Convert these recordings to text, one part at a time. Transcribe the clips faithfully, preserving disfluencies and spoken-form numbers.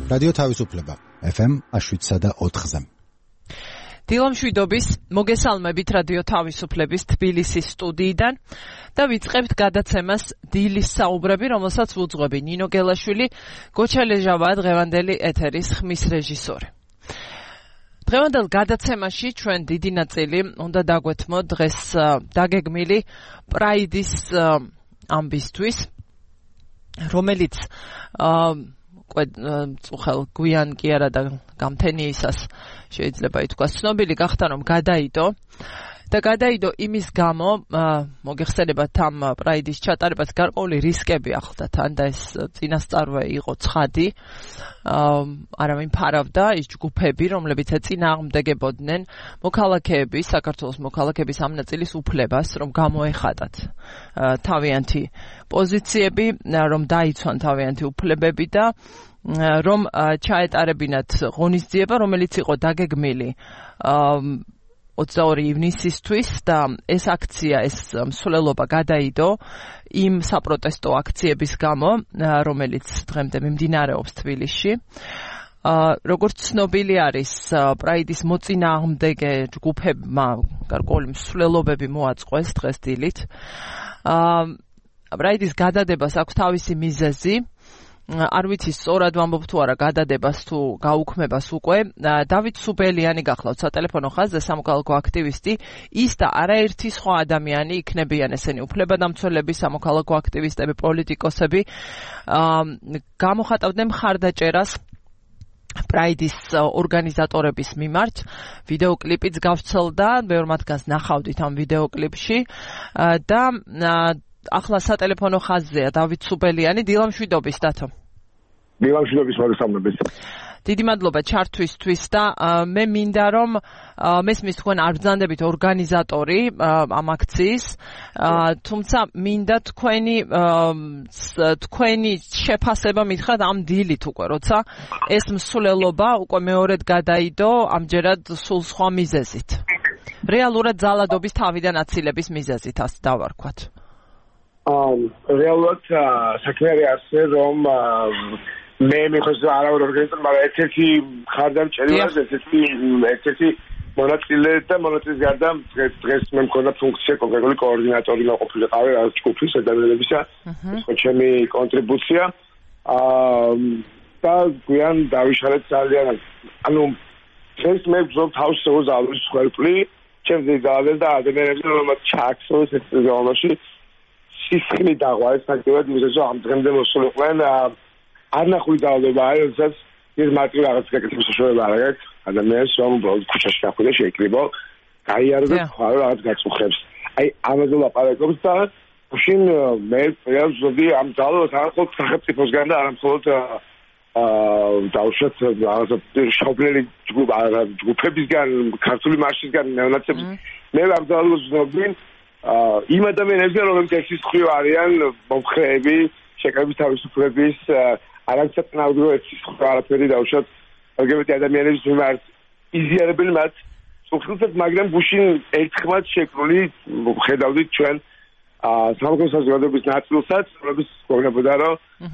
რადიო თავისუფლება ეფ ემ შვიდსა და ოთხზე. დილამშვიდობის მოგესალმებით რადიო თავისუფლების თბილისის სტუდიიდან და ვიწყებთ გადაცემას დილის საუბრები, რომელსაც ვუძღვები ნინო გელაშვილი, გოჩა ლეჟავაა დღევანდელი ეთერის ხმის რეჟისორი. დღევანდელ გადაცემაში ჩვენ დიდი ნაწილი უნდა დაგვეთმოთ დღეს დაგეგმილი პრაიდის ამბისთვის, რომელიც წუხელ გვიან კი არა და გამთენიისას შეიძლება ითქვას ცნობილი გახდა, რომ გადაიდო და გადაიდო იმის გამო, მოგეხსენებათ ამ პრაიდის ჩატარებას გარკვეული რისკები ახლდა თან და ეს წინასწარვე იყო ცხადი, არავინ ფარავდა ის ჯგუფები, რომლებიც ეწინააღმდეგებოდნენ მოქალაქეების, საქართველოს მოქალაქეების ამ ნაწილის უფლებას, რომ გამოეხატათ თავიანთი პოზიციები, რომ დაიცვან თავიანთი უფლებები და რომ ჩაეტარებინათ ღონისძიება, რომელიც იყო დაგეგმილი ოცდაორი ივნისისთვის და ეს აქცია, ეს მსვლელობა გადაიდო იმ საპროტესტო აქციების გამო, რომელიც დღემდე მიმდინარეობს თბილისში. როგორც ცნობილი არის, პრაიდის მოწინააღმდეგე ჯგუფებმა გარკვეული მსვლელობები მოაწყვეს დღეს დილით. პრაიდის გადადებას აქვს თავისი მიზეზი. არ ვიცი სწორად ვამბობ თუ არა გადადებას თუ გაუქმებას უკვე. დავით სუბელიანი გახლავთ სატელეფონო ხაზზე, სამოქალაქო აქტივისტი, ის და არაერთი სხვა ადამიანი იქნებიან ესენი უფლებადამცველები, სამოქალაქო აქტივისტები, პოლიტიკოსები, გამოხატავდნენ მხარდაჭერას პრაიდის ორგანიზატორების მიმართ. ვიდეოკლიპიც გავრცელდა, ბევრ მათგანს ნახავდით ამ ვიდეოკლიპში და ახლა სატელეფონო ხაზზეა დავით სუბელიანი. დილამშვიდობის დათო. დილამშვიდობის მოგესალმებით. დიდი მადლობა ჩართვისთვის და მე მინდა რომ მესმის თქვენ არ ბრძანდებით ორგანიზატორი ამ აქციის, თუმცა მინდა თქვენი თქვენი შეფასება მითხრათ ამ დილით უკვე, როცა ეს მსვლელობა უკვე მეორედ გადაიდო, ამჯერად სულ სხვა მიზეზით. რეალურად ძალადობის თავიდან აცილების მიზეზით, ასე დავარქვათ. რეალურად საქმე არის ასე, რომ მე მიხოს არავარ ორგანიზატორი, მაგრამ ერთ-ერთი მხარდამჭერი ვარ, ერთ-ერთი ერთ-ერთი მონაწილე და მონაწილის გარდა დღეს მე მქონდა ფუნქცია კონკრეტული კოორდინატორი მოყოფილიყავი რაღაც ჯგუფის ადამიანებისა, ეს ხო ჩემი კონტრიბუცია. და გვიან დავიშალეთ ძალიან, ანუ დღეს მე ვგზავნა თავს ზავის ხერფლი, ჩემზე დავალე და ადამიანებს რომელმაც ჩააქცევს ეს ზონაში სისხლი დაღვა, ეს ფაქტობრივად იმისათვის რომ ამ დღემდე მოსულიყვნენ არ ნახული დაავადება არის, როდესაც ის მარტივ რაღაც გაკეთების საშუალება არ აქვს ადამიანს, რომ უბრალოდ ქუჩაში გახვიდე შეიკრიბო, გაიარო და სხვა რაღაც გაწუხებს. აი ამაზე ლაპარაკობს და შინ მე პრიალს ზოგი ამ ძალოს არ მხოლოდ სახელმწიფოსგან და არ მხოლოდ დაუშვათ რაღაც შობლელი ჯგუფებისგან, ქართული მარშისგან ნეონაცების. მე ამ ძალოს ზოგი იმ ადამიანებთან, რომლებიც ერთის მხრივ არიან მომხრეები, შეკრების თავისუფლების, არანსაწინააღმდეგო ერთის მხრივ არაფერი დაუშვათ ლგბტ ადამიანების მიმართ იზიარებენ მათ სულხილსაც, მაგრამ გუშინ ერთხმად შეკრული ხედავდით ჩვენ სამოქალაქო საზოგადოების ნაწილსაც, რომლებიც გვეუბნებოდა, რომ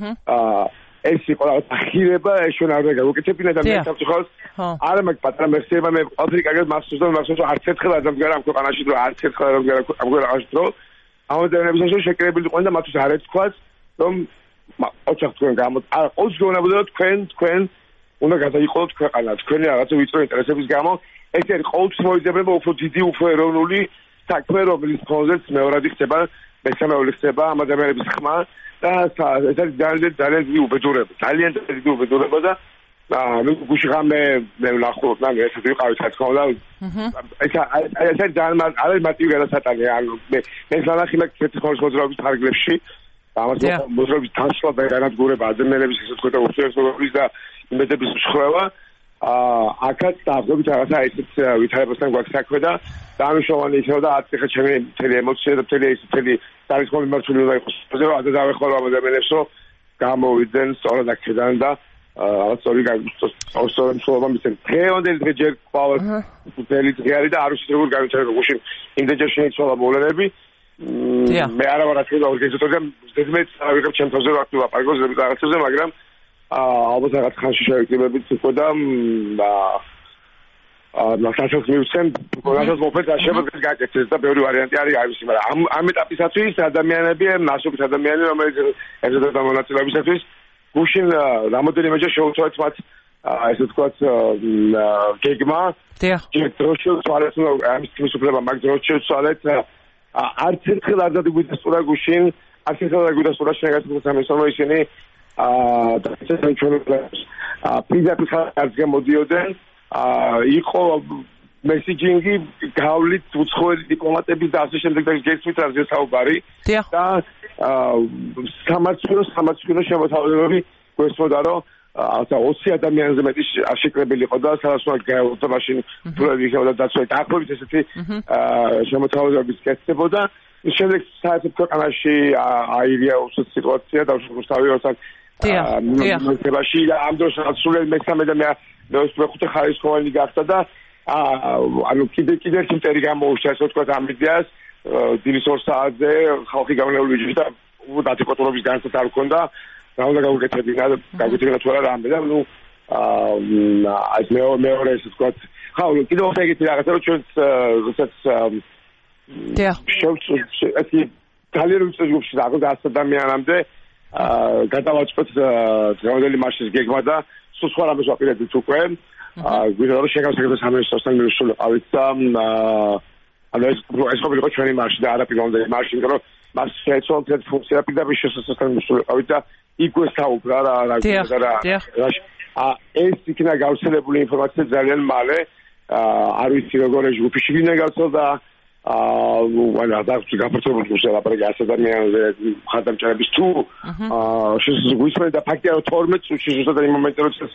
ეს იყო რაღაც ახირება, ეს ჩვენ არ უნდა გავუკეთებინა და მე სამწუხაროდ არა მაგ პატარა მეხსიერება, მე ყველაფერი კარგად მახსოვს და მახსოვს რომ არც ერთხელ არ დამდგარა ამ ქვეყანაში, რომ არც ერთხელ არ დამდგარა ამ ქვეყანაში, რომ ამ ადამიანებისათვის შეკრებილი იყვნენ და მათთვის არ ეთქვათ, რომ ოჩახ თქვენ გამო არა ყოველთვის გეუბნებოდა რომ თქვენ თქვენ უნდა გადაიყოლოთ ქვეყანა, თქვენი რაღაცა ვიწრო ინტერესების გამო. ეს არის ყოველთვის მოიძებნება უფრო დიდი, უფრო ეროვნული საქმე, რომლის ფონზეც მეორადი ხდება, მესამეული ხდება ამ ადამიანების ხმა და ეს არის ძალიან ძალიან დიდი უბედურება, ძალიან დიდი უბედურება და ნუ გუშინ ხამე მე ვნახულობ და ესეთ ვიყავით რა თქმა უნდა. ეს ეს არის ძალიან არის მარტივი გადასატანი, ანუ მე მე ზანახი მაგ კეთილ მოძრაობის თარგლებში ამას მოძრაობის თანხმობა და განადგურება ადამიანების ისეთ ხოთა ურთიერთობების და იმედების მშხვევა. აქაც დაახლოებით რაღაცა ისეთ ვითარებასთან გვაქვს საქმე და დანიშნულოვანი იქნება და აწეხა ჩემი მთელი ემოცია და მთელი ეს მთელი ძალისხმევი მიმართული უნდა იყოს. და დავეხმარო ამ ადამიანებს, რომ გამოვიდნენ სწორად აქედან და რაღაც სწორი სწორი მსვლელობა მისცენ. დღევანდელი დღე ჯერ ყავთ მთელი დღე არის და არ ვიცით როგორ განვითარება გუშინ იმდენჯერ შეიცვალა მოვლენები. მე არა ვარ აქ და ორგანიზატორი და ზედმეტ ვიღებ ჩემ თავზე ვარ ლაპარაკობს რაღაცებზე, მაგრამ ალბათ რაღაც ხანში შევიკრიბებით უკვე და ნახასაც მივცემ, ყოველას მოფეთაშებებს გაკეთეს და ბევრი ვარიანტი არის არის, მაგრამ ამ ამ ეტაპისათვის ადამიანები, მასობით ადამიანები, რომელიც ეზოდათ მონაწილეობისათვის გუშინ რამოდენიმეჯერ შეუცვალეთ მათ ესე ვთქვათ გეგმა. დიახ. დროშ შევცვალეთ, ამის თქმის უფლება მაგ დროშ შევცვალეთ. არც ერთხელ არ დაგვიდასტურა გუშინ, არც ერთხელ არ დაგვიდასტურა შეგაცნოთ სამესამო ისინი აა და ეს ჩვენ პირდაპირ ხარჯს გამოდიოდნენ. იყო მესიჯინგი გავლით უცხოელი დიპლომატების და ასე შემდეგ და გესმით რა ზესაუბარი და სამართლო სამართლო შემოთავაზებები გვესმოდა რომ ასა ოცი ადამიანზე მეტი აშეკრებელი იყო და სადაც გაეულთა მაშინ თულები იქნებოდა დაცვა დაახლოებით ესეთი შემოთავაზებების კეთდებოდა შემდეგ საერთოდ ქვეყანაში აირია უსწრაფო სიტუაცია და უშუალოდ როცა დიახ და ამ დროს სულ მესამე და მეხუთე ხარისხოვანი გახდა და ანუ კიდე კიდე სიმტერი გამოუშვა ასე ვთქვათ ამ იდეას დილის ორ საათზე ხალხი გამონებული ვიჯი და დატიკოტურობის განცდაც არ ჰქონდა რა უნდა გავუკეთებინა გავუკეთებინა თუ არა რამე და ნუ აა ეს მეორე ასე ვთქვათ ხა კიდე ოთხი ეგეთი რაღაცა რომ ჩვენც როდესაც დიახ ეს ძალიან უწევს ჯგუფში და ას ადამიანამდე გადავაწყოთ დღევანდელი მარშის გეგმა და სულ სხვა რამეს ვაპირებთ უკვე გვინდა რომ შეგავსებთ სამინისტროსთან მივსულიყავით და ანუ ეს ეს ყოფილიყო ჩვენი მარში და არა პირვანდელი მარში იმიტომ რომ მას შეეცვალა ფუნქცია პირდაპირ შესაძლებლად მივსულიყავით და იქვე საუბრა რა რა და რა ეს იქნა გავრცელებული ინფორმაცია ძალიან მალე არ ვიცი როგორ ეს ჯგუფში ვინ გავრცელდა აა ვანა და გაფართოებული გუშინ ლაპარაკი ასეთ ადამიანზე ხარდამჭერების თუ აა შესაძლოა და ფაქტია რომ თორმეტ წუთში ზუსტად იმ მომენტში როდესაც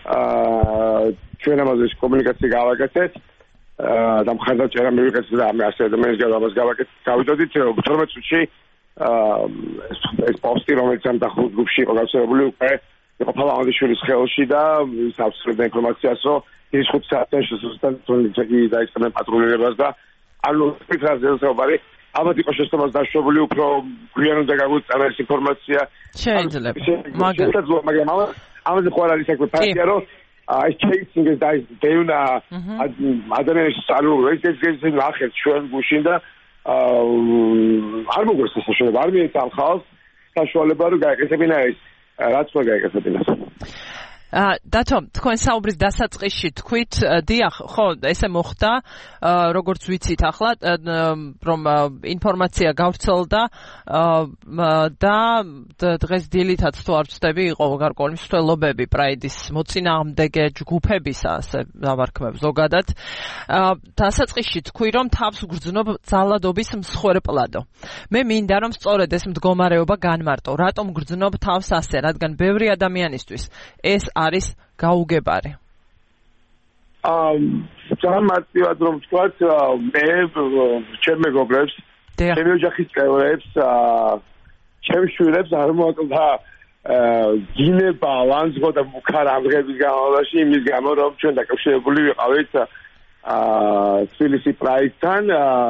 აა ჩვენ ამაზე კომუნიკაცია გავაკეთეთ აა და ხარდამჭერა მივიღეთ და ამ ასეთ ადამიანს გავამას გავაკეთეთ გავიდოდით თორმეტ წუთში აა ეს პოსტი რომელიც ამ დახურულ ჯგუფში იყო გავრცელებული უკვე იყო ფალავანდიშვილის ხელში და ის აბსოლუტური ინფორმაციას რომ ის ხუთ საათში ზუსტად თონლი დაიწყნენ პატრულირებას და ანუ ფიქრაზე საუბარი ალბათ იყო შესაძლოა დაშვებული უფრო გვიან უნდა გაგვიწერა ეს ინფორმაცია შეიძლება მაგრამ ამაზე ხო არ არის საქმე ფაქტია რომ ეს ჩეისინგი და დეუნა ადამიანის ანუ ეს ეს ნახეთ ჩვენ გუშინ და არ მოგვეს ეს საშუალება არ მიეცა ამ ხალხს საშუალება რომ გაეკეთებინა ეს რაც უნდა გაეკეთებინა დათო, თქვენ საუბრის დასაწყისში თქვით, დიახ, ხო, ესე მოხდა, როგორც ვიცით ახლა, რომ ინფორმაცია გავრცელდა და დღეს დილითაც თუ არ ვცდები, იყო გარკვეული მსვლელობები პრაიდის მოწინააღმდეგე ჯგუფების ასე დავარქმევ ზოგადად. დასაწყისში თქვი, რომ თავს გრძნობ ძალადობის მსხვერპლადო. მე მინდა რომ სწორედ ეს მდგომარეობა განმარტო. რატომ გრძნობ თავს ასე, რადგან ბევრი ადამიანისთვის ეს არის გაუგებარი. აა ძალიან მარტივად რომ ვთქვათ, მე ჩემ მეგობრებს, ჩემი ოჯახის წევრებს, ჩემს შვილებს არ მოაკლდა გინება, ლანძღვა და მუქარა ამღების განმავლობაში იმის გამო რომ ჩვენ დაკავშირებული ვიყავით აა თბილისი პრაიდთან,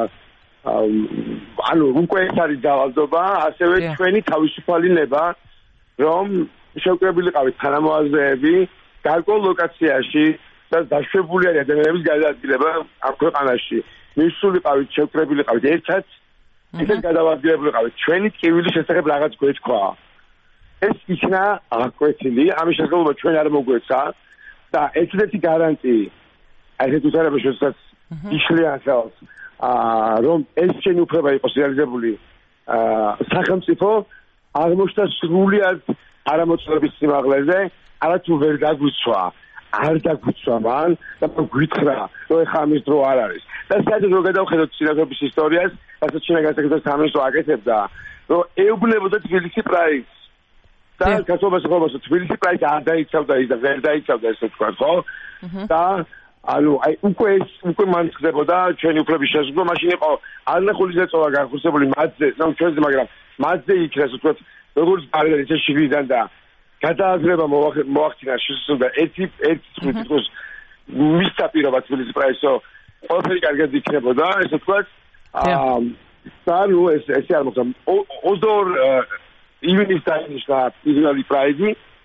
ანუ უკვე ეს არის ძალადობა, ასევე ჩვენი თავისუფალი ნება რომ შევკრებილიყავით თანამოაზრეები გარკვეულ ლოკაციაში და დაშვებული არის ადამიანების გადაადგილება ამ ქვეყანაში. მისულიყავით შევკრებილიყავით ერთად, ისეთ გადავადგილებულიყავით ჩვენი ტკივილის შესახებ რაღაც გვეთქვა. ეს იქნა აკვეთილი, ამის შესაძლებლობა ჩვენ არ მოგვეცა და ერთადერთი გარანტი ასეთ უთარებაში შესაძაც იშლიან ხელს, რომ ეს შენი უფლება იყოს რეალიზებული სახელმწიფო აღმოჩნდა სრულიად არამოწმობის სიმაღლეზე, არათუ ვერ დაგვიცვა, არ დაგვიცვა მან და გვითხრა, რომ ეხა ამის დრო არ არის. და საერთოდ რო გადავხედოთ სინათლების ისტორიას, რასაც შინაგან საკითხების სამინისტრო აკეთებდა, რომ ეუბნებოდა თბილისი პრაიდს. და გასულებას ხომას თბილისი პრაიდს არ დაიცავდა ის და ვერ დაიცავდა ესე თქვა, ხო? და ანუ აი უკვე ეს უკვე მან ხდებოდა ჩვენი უფლების შესაძლებლობა, მაშინ იყო არნახული ზეწოლა განხორციელებული მათზე, ნუ ჩვენზე, მაგრამ მათზე იქნა ასე თქვა როგორც პარალელით შიგნიდან და გადააზრება მოახდინა შესაძლებლობა ერთი ერთი თვითონ მისცა პირობა თბილისის პრაისო ყველაფერი კარგად იქნებოდა ესე ვთქვათ და ნუ ეს ესე არ მოხდა ოცდაორ ივნისს დაინიშნა პირველი პრაიდი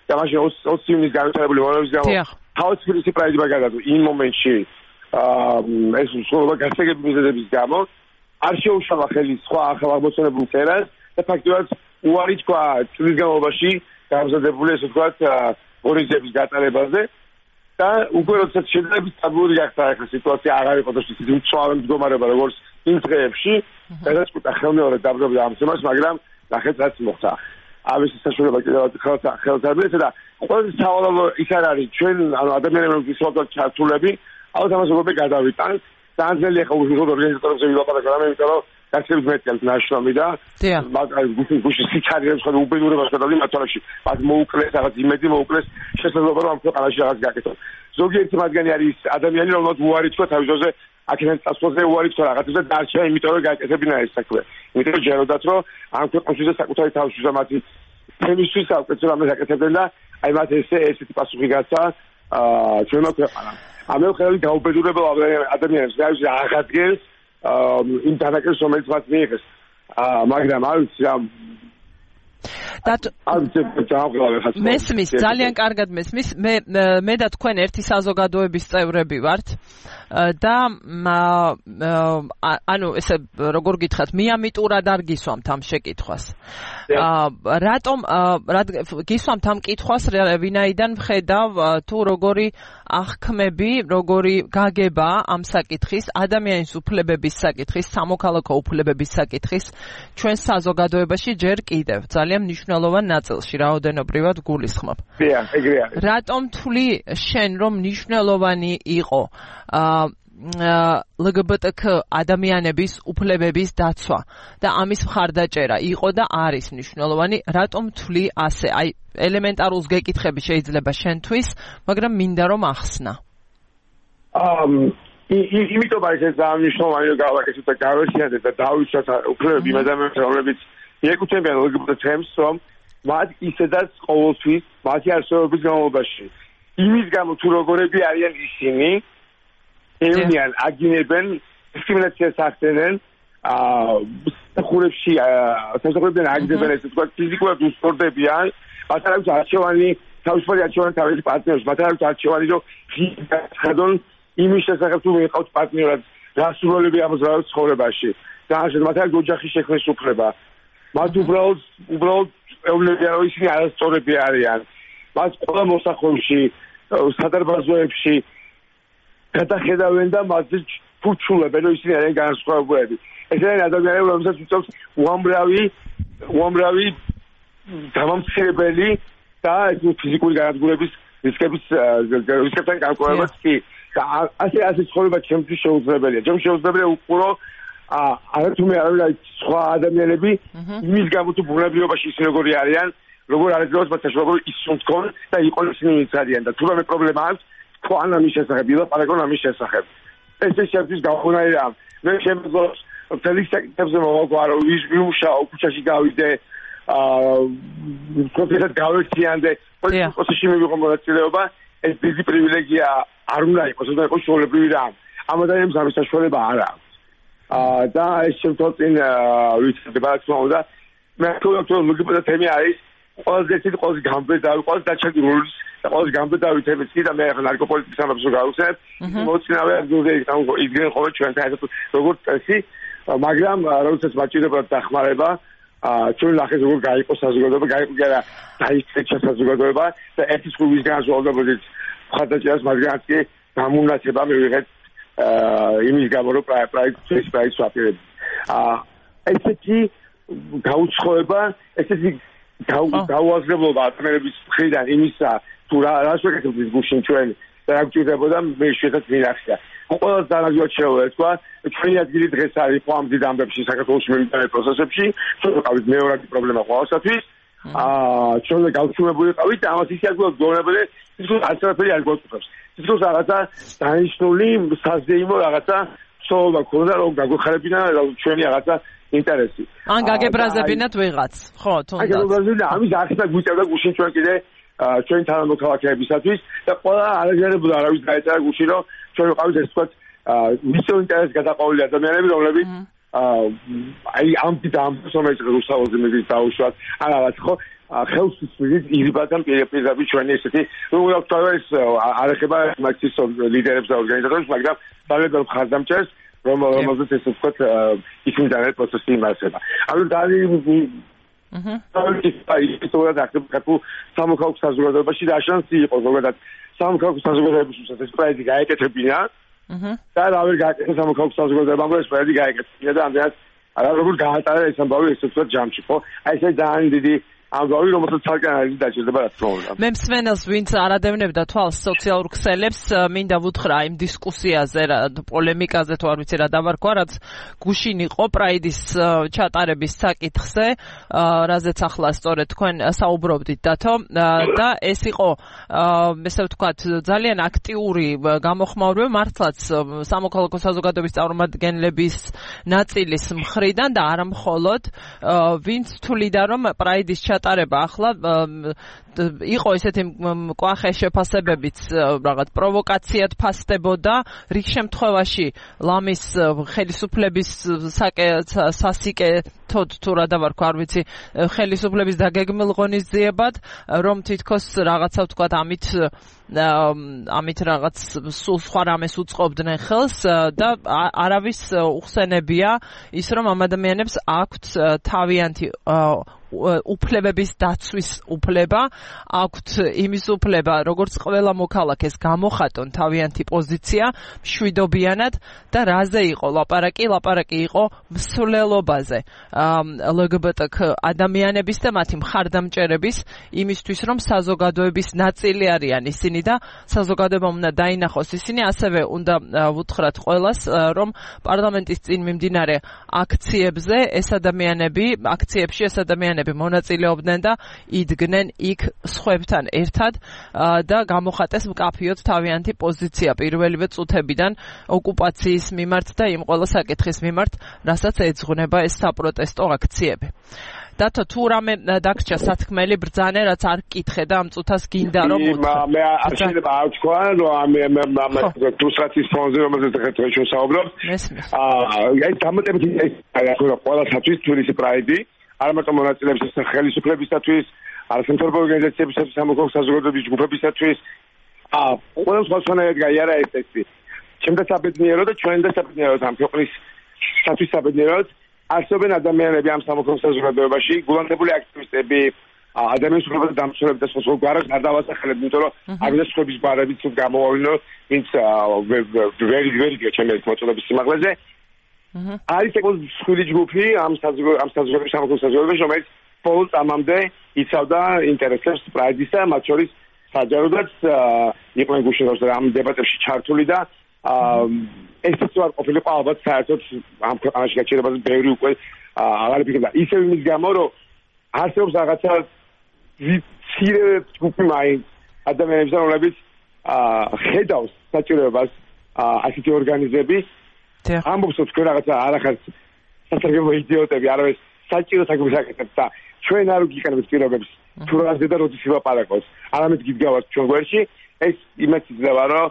და მაშინ ოცი ივნის განვითარებული მონოლოგის გამო თავის ფილოსი პრაიდი მაგალითად იმ მომენტში აა ეს სულობა გასაგები მიზეზების გამო არ შეუშალა ხელი სხვა ახალ აღმოცენებულ წერას და ფაქტობრივად უარი თქვა წლის განმავლობაში გამზადებული ესე ვთქვათ ორიზების გატარებაზე და უკვე როდესაც შეძლებს სტაბილური გახდა ახლა სიტუაცია აღარ იყო და მწვავე მდგომარეობა როგორც იმ დღეებში სადაც უკვე ხელმეორედ დაბრუნდა ამ თემას მაგრამ ნახეთ რაც მოხდა ამის საშუალება კიდევ ხელთარბიეთა და ყველაზე სავალალო ის არ არის ჩვენ ანუ ადამიანები ვისაუბროთ ჩართულები ალბათ ამას უკვე გადავიტანთ ძალიან ახლა უბრალოდ ორგანიზატორებს ვილაპარაკო რამე იმიტომ რომ გასწრებით მეტყავს ნაშრომი და მაგალითად გუშინ გუშინ სიცარიებს ხარ უბედურებას გადავდი მათთვაში მათ მოუკლეს რაღაც იმედი მოუკლეს შესაძლოა რომ ამ ქვეყანაში რაღაც გაკეთონ ზოგიერთი მათგანი არის ადამიანი რომელსაც უარი თქვა თავის ძოზე აქედან წასვლაზე უარი თქვა რაღაცა და დარჩა იმიტომ რომ გააკეთებინა ეს საქმე იმიტომ რომ ჯეროდათ რომ ამ ქვეყანაში საკუთარი თავისუფლება მათი თემისთვის საკუთარ რამე გაკეთებდნენ და აი მათ ესე ესეთი პასუხი გაცა ჩვენმა ქვეყანამ ამელ ხელით გაუბედურებელ ადამიანებს გაიჟე აღადგენს იმ თანაკებს რომელიც მათ მიიღეს მაგრამ არ ვიცი რა მესმის ძალიან კარგად მესმის მე მე და თქვენ ერთი საზოგადოების წევრები ვართ და ანუ ესე როგორ გითხრათ მიამიტურად არ გისვამთ ამ შეკითხვას რატომ გისვამთ ამ კითხვას ვინაიდან ვხედავ თუ როგორი აღქმები როგორი გაგება ამ საკითხის ადამიანის უფლებების საკითხის სამოქალაქო უფლებების საკითხის ჩვენ საზოგადოებაში ჯერ კიდევ ძალიან მნიშვნელოვან ნაწილში რაოდენობრივად გულისხმობ. რატომ თვლი შენ რომ მნიშვნელოვანი იყო ლ გბ ტ ქ ადამიანების უფლებების დაცვა და ამის მხარდაჭერა იყო და არის მნიშვნელოვანი რატომ თვლი ასე აი ელემენტარულს გეკითხები შეიძლება შენთვის მაგრამ მინდა რომ ახსნა იმიტომ არის ეს ძალიან მნიშვნელოვანი რომ გავაკეთოთ და გავეხსენოთ და დავიცვათ უფლებები იმ ადამიანებს რომლებიც მიეკუთვნებიან ლ გბ ტ თემს რომ მათ ისედაც ყოველთვის მათი არსებობის განმავლობაში იმის გამო თუ როგორები არიან ისინი ევნიან აგინებენ დისკრიმინაციას ახდენენ სახურებში საზოგადოებიდან აგდებენ ესე თქვა ფიზიკურად უსწორდებიან მათ არ აქვს არჩევანი თავისუფალი არჩევანი თავის პარტნიორს მათ არ აქვს არჩევანი რომ გადახედონ იმის შესახებ თუ მეყავთ პარტნიორად რა სურვილები ამოძრავებს ცხოვრებაში და ამჟამად მათ არ ოჯახის შექმნის უფლება მათ უბრალოდ უბრალოდ ეუბნებიან რომ ისინი არასწორები არიან მათ ყველა მოსახლეობაში სადარბაზოებში გადახედავენ და მასზე ფუჩულებენ რომ ისინი არიან განსხვავებულები ეს არის ადამიანები რომელსაც უწევს უამრავი უამრავი დამამცირებელი და ფიზიკური განადგურების რისკების რისკებთან განკურნებაც კი ასე ასე ცხოვრება ჩემთვის შეუძლებელია ჩემთვის შეუძლებელია უყურო არათუმე არის სხვა ადამიანები იმის გამო თუ ბუნებრივობაში ისინი როგორი არიან როგორ არაძლევს მათ საშუალება ისუნ თქონ და იყვნენ ისინი ვინც არიან და თუ რამე პრობლემა აქვს თქო ან ამის შესახებ ილაპარაკონ ამის შესახებ ეს ეს ჩემთვის გავხონაირა მე შემდგომ მთელი საკითხებზე მოვაგვარო ვის ვიმუშაო ქუჩაში გავიდე აა კონკრეტულად გავექციანდე პოლიტიკოსში მივიღო მონაწილეობა ეს დიდი პრივილეგია არ უნდა იყოს უნდა იყოს შეუძლებელი რამ ამ ადამიანებს ამის საშუალება არ აქვს აა და ეს შემთხვევით წინ ვიცოდება თქო და მე თვითონ ლოგიკა თემი არის ყველაზე ერთი ყველაზე გამბედავი ყველაზე დაჩაგრული და ყველაზე გამბედავი თემიც კი და მე ახლა ნარკოპოლიტიკის ამბებს გავუხსენებ მოცინავე ადგილზე იდგნენ ხოლმე ჩვენთან ერთად როგორც წესი მაგრამ როდესაც მაჭირდება დახმარება ჩვენ ნახეთ როგორ გაიყო საზოგადოება გაიყო კი არა დაიქცეჩა საზოგადოება და ერთის ხუვის განსხვავებებით მხარდაჭერას მაგრამ კი გამუნაცება მივიღეთ იმის გამო რომ პრაივის პრაივის ვაპირებ ესეთი გაუცხოება ესეთი გაუაზრებლობა ადამიანების მხრიდან იმისა თუ რა რა შეგეკეთებთ გუშინ ჩვენ და რა გჭირდებოდა მე შეხედათ მინახია ყველას დანაგვიოთ შეუერთვა ჩვენი ადგილი დღეს არის ხო ამ დიდ ამბებში საქართველოს მიმდინარე პროცესებში ჩვენ ვიყავით მეორადი პრობლემა ყოველსათვის აა ჩვენ გავჩუმებული ვიყავით და ამას ისე აგვიოთ გონებოდი თითქოს არცერაფერი არ გვაწუხებს თითქოს რაღაცა დანიშნული საზეიმო რაღაცა სოლა ქონდა რომ გაგვეხარებინა ჩვენი რაღაცა ინტერესი ან გაგებრაზებინათ ვიღაც ხო თუნდაც აი გაგებრაზებინა ამის ახსნა გვიწევდა გუშინ ჩვენ კიდე ჩვენი თანამოქალაქეებისათვის და ყველა არაგერებდა არავის დაეწერა გუშინ რომ ჩვენ ვიყავით ეს თქვა მისო ინტერესს გადაყოლილი ადამიანები რომლებიც აი ამ დიდ ამბებს რომელიც რუსთაველზე მიდით დაუშვათ ან რაღაც ხო ხელშეწყობით იღებდა პირდაპირ ჩვენი ესეთი ну ვთქვა ეს არ ეხება მარქსის ლიდერებს და ორგანიზატორებს მაგრამ ძალიან ხარდამჭერს რომ რომელზეც ესე ვთქვათ ისინი ძალიან პროცესი იმართება ანუ ძალიან აჰა ისტორია დაკეთებულ სამოქალაქო საზოგადოებაში და შანსი იყო ზოგადად სამოქალაქო საზოგადოებისთვის ეს პრაიდი გაეკეთებინა აჰა და რა ვერ გააკეთა სამოქალაქო საზოგადოებამ ეს პრაიდი გაეკეთებინა და ამდენად არა როგორ გაატარა ეს ამბავი ესე ვთქვათ ჯამში ხო აი ეს ძალიან დიდი ამბავი რომელსაც ძალიან არის დაჭირდება რა თქმა უნდა მე მსმენელს ვინც არადევნებდა თვალს სოციალურ ქსელებს მინდა ვუთხრა იმ დისკუსიაზე რა პოლემიკაზე თუ არ ვიცი რა დავარქვა რაც გუშინ იყო პრაიდის ჩატარების საკითხზე რაზეც ახლა სწორედ თქვენ საუბრობდით დათო და ეს იყო ესე ვთქვათ ძალიან აქტიური გამოხმაურება მართლაც სამოქალაქო საზოგადოების წარმომადგენლების ნაწილის მხრიდან და არა მხოლოდ ვინც თვლიდა რომ პრაიდის ჩატარება ახლა იყო ესეთი კვახე შეფასებებიც რაღაც პროვოკაციად ფასდებოდა რიგ შემთხვევაში ლამის ხელისუფლების სასიკეთოდ თუ რა დავარქვა არ ვიცი ხელისუფლების დაგეგმილ ღონისძიებად რომ თითქოს რაღაცა ვთქვათ ამით ამით რაღაც სულ სხვა რამეს უწყობდნენ ხელს და არავის უხსენებია ის რომ ამ ადამიანებს აქვთ თავიანთი უფლებების დაცვის უფლება, აქვთ იმის უფლება, როგორც ყველა მოქალაქეს გამოხატონ თავიანთი პოზიცია, მშვიდობიანად და რაზე იყო ლაპარაკი? ლაპარაკი იყო მსვლელობაზე. ლგბტკ ადამიანების და მათი მხარდამჭერების იმისთვის, რომ საზოგადოების ნაწილი არიან ისინი და საზოგადოებამ უნდა დაინახოს ისინი, ასევე უნდა ვუთხრათ ყველას, რომ პარლამენტის წინ მიმდინარე აქციებზე ეს ადამიანები, აქციებში ეს ადამიანები მონაწილეობდნენ და იდგნენ იქ სხვებთან ერთად და გამოხატეს მკაფიოდ თავიანთი პოზიცია პირველივე წუთებიდან ოკუპაციის მიმართ და იმ ყველა საკითხის მიმართ, რასაც ეძღვნება ეს საპროტესტო აქციები. დათო თუ რამე დაგჭა სათქმელი ბრძანე რაც არ გკითხე და ამ წუთას გინდა რომ უთხრა მე არ შეიძლება არ თქვა რომ ამ რუსეთის ფონზე რომელზეც ხეთრე ჩვენ საუბრობთ აა აი დამატებით აი ახლა ყველასათვის თბილისი პრაიდი არ მარტო მონაწილეებს ხელისუფლებისათვის, არასამთავრობო ორგანიზაციებისათვის, სამოქალაქო საზოგადოების ჯგუფებისათვის, აა ყველას სხვადასხვანაირად გაიარა ეს ტექსტი. ჩემდა საბედნიერო და ჩვენდა საბედნიერო ამ ქვეყნისათვის საბედნიეროდ არსებობენ ადამიანები ამ სამოქალაქო საზოგადოებაში, გულანტებული აქტივისტები, ადამიანის უფლებათა დამცველები და სხვა გვარებს არ დავასახელებ, იმიტომ რომ ამის სხვების გვარებიც გამოვავინო, ვინც ვერი ვერი ჩემი მოწოდების სიმაღლეზე. არის ეგ სხვილი ჯგუფი ამ ამ საზოგადოების სამოქალაქო საზოგადოებაში, რომელიც ბოლოს ამამდე იცავდა ინტერესებს პრაიდისა, მათ შორის საჯაროდაც იყვნენ გუშინ ამ დებატებში ჩართული და ესეც არ ყოფილიყო ალბათ საერთოდ ამ ქვეყანაში გაჩერებაზე ბევრი უკვე აღარ იფიქრებდა. ისევ იმის გამო, რომ არსებობს რაღაცა მცირე ჯგუფი მაინც ადამიანებს, რომლებიც ხედავს საჭიროებას ასეთი ორგანიზების ამბობს რომ თქვენ რაღაცა არ ახართ სასარგებლო იდიოტები, არავის საჭირო საქმეს აკეთებთ და ჩვენ არ ვგიყენებთ პირობებს თუ რაზე და როდის ვილაპარაკოთ. არამედ გიდგავართ ჩვენ გვერდში, ეს იმას იძლევა რომ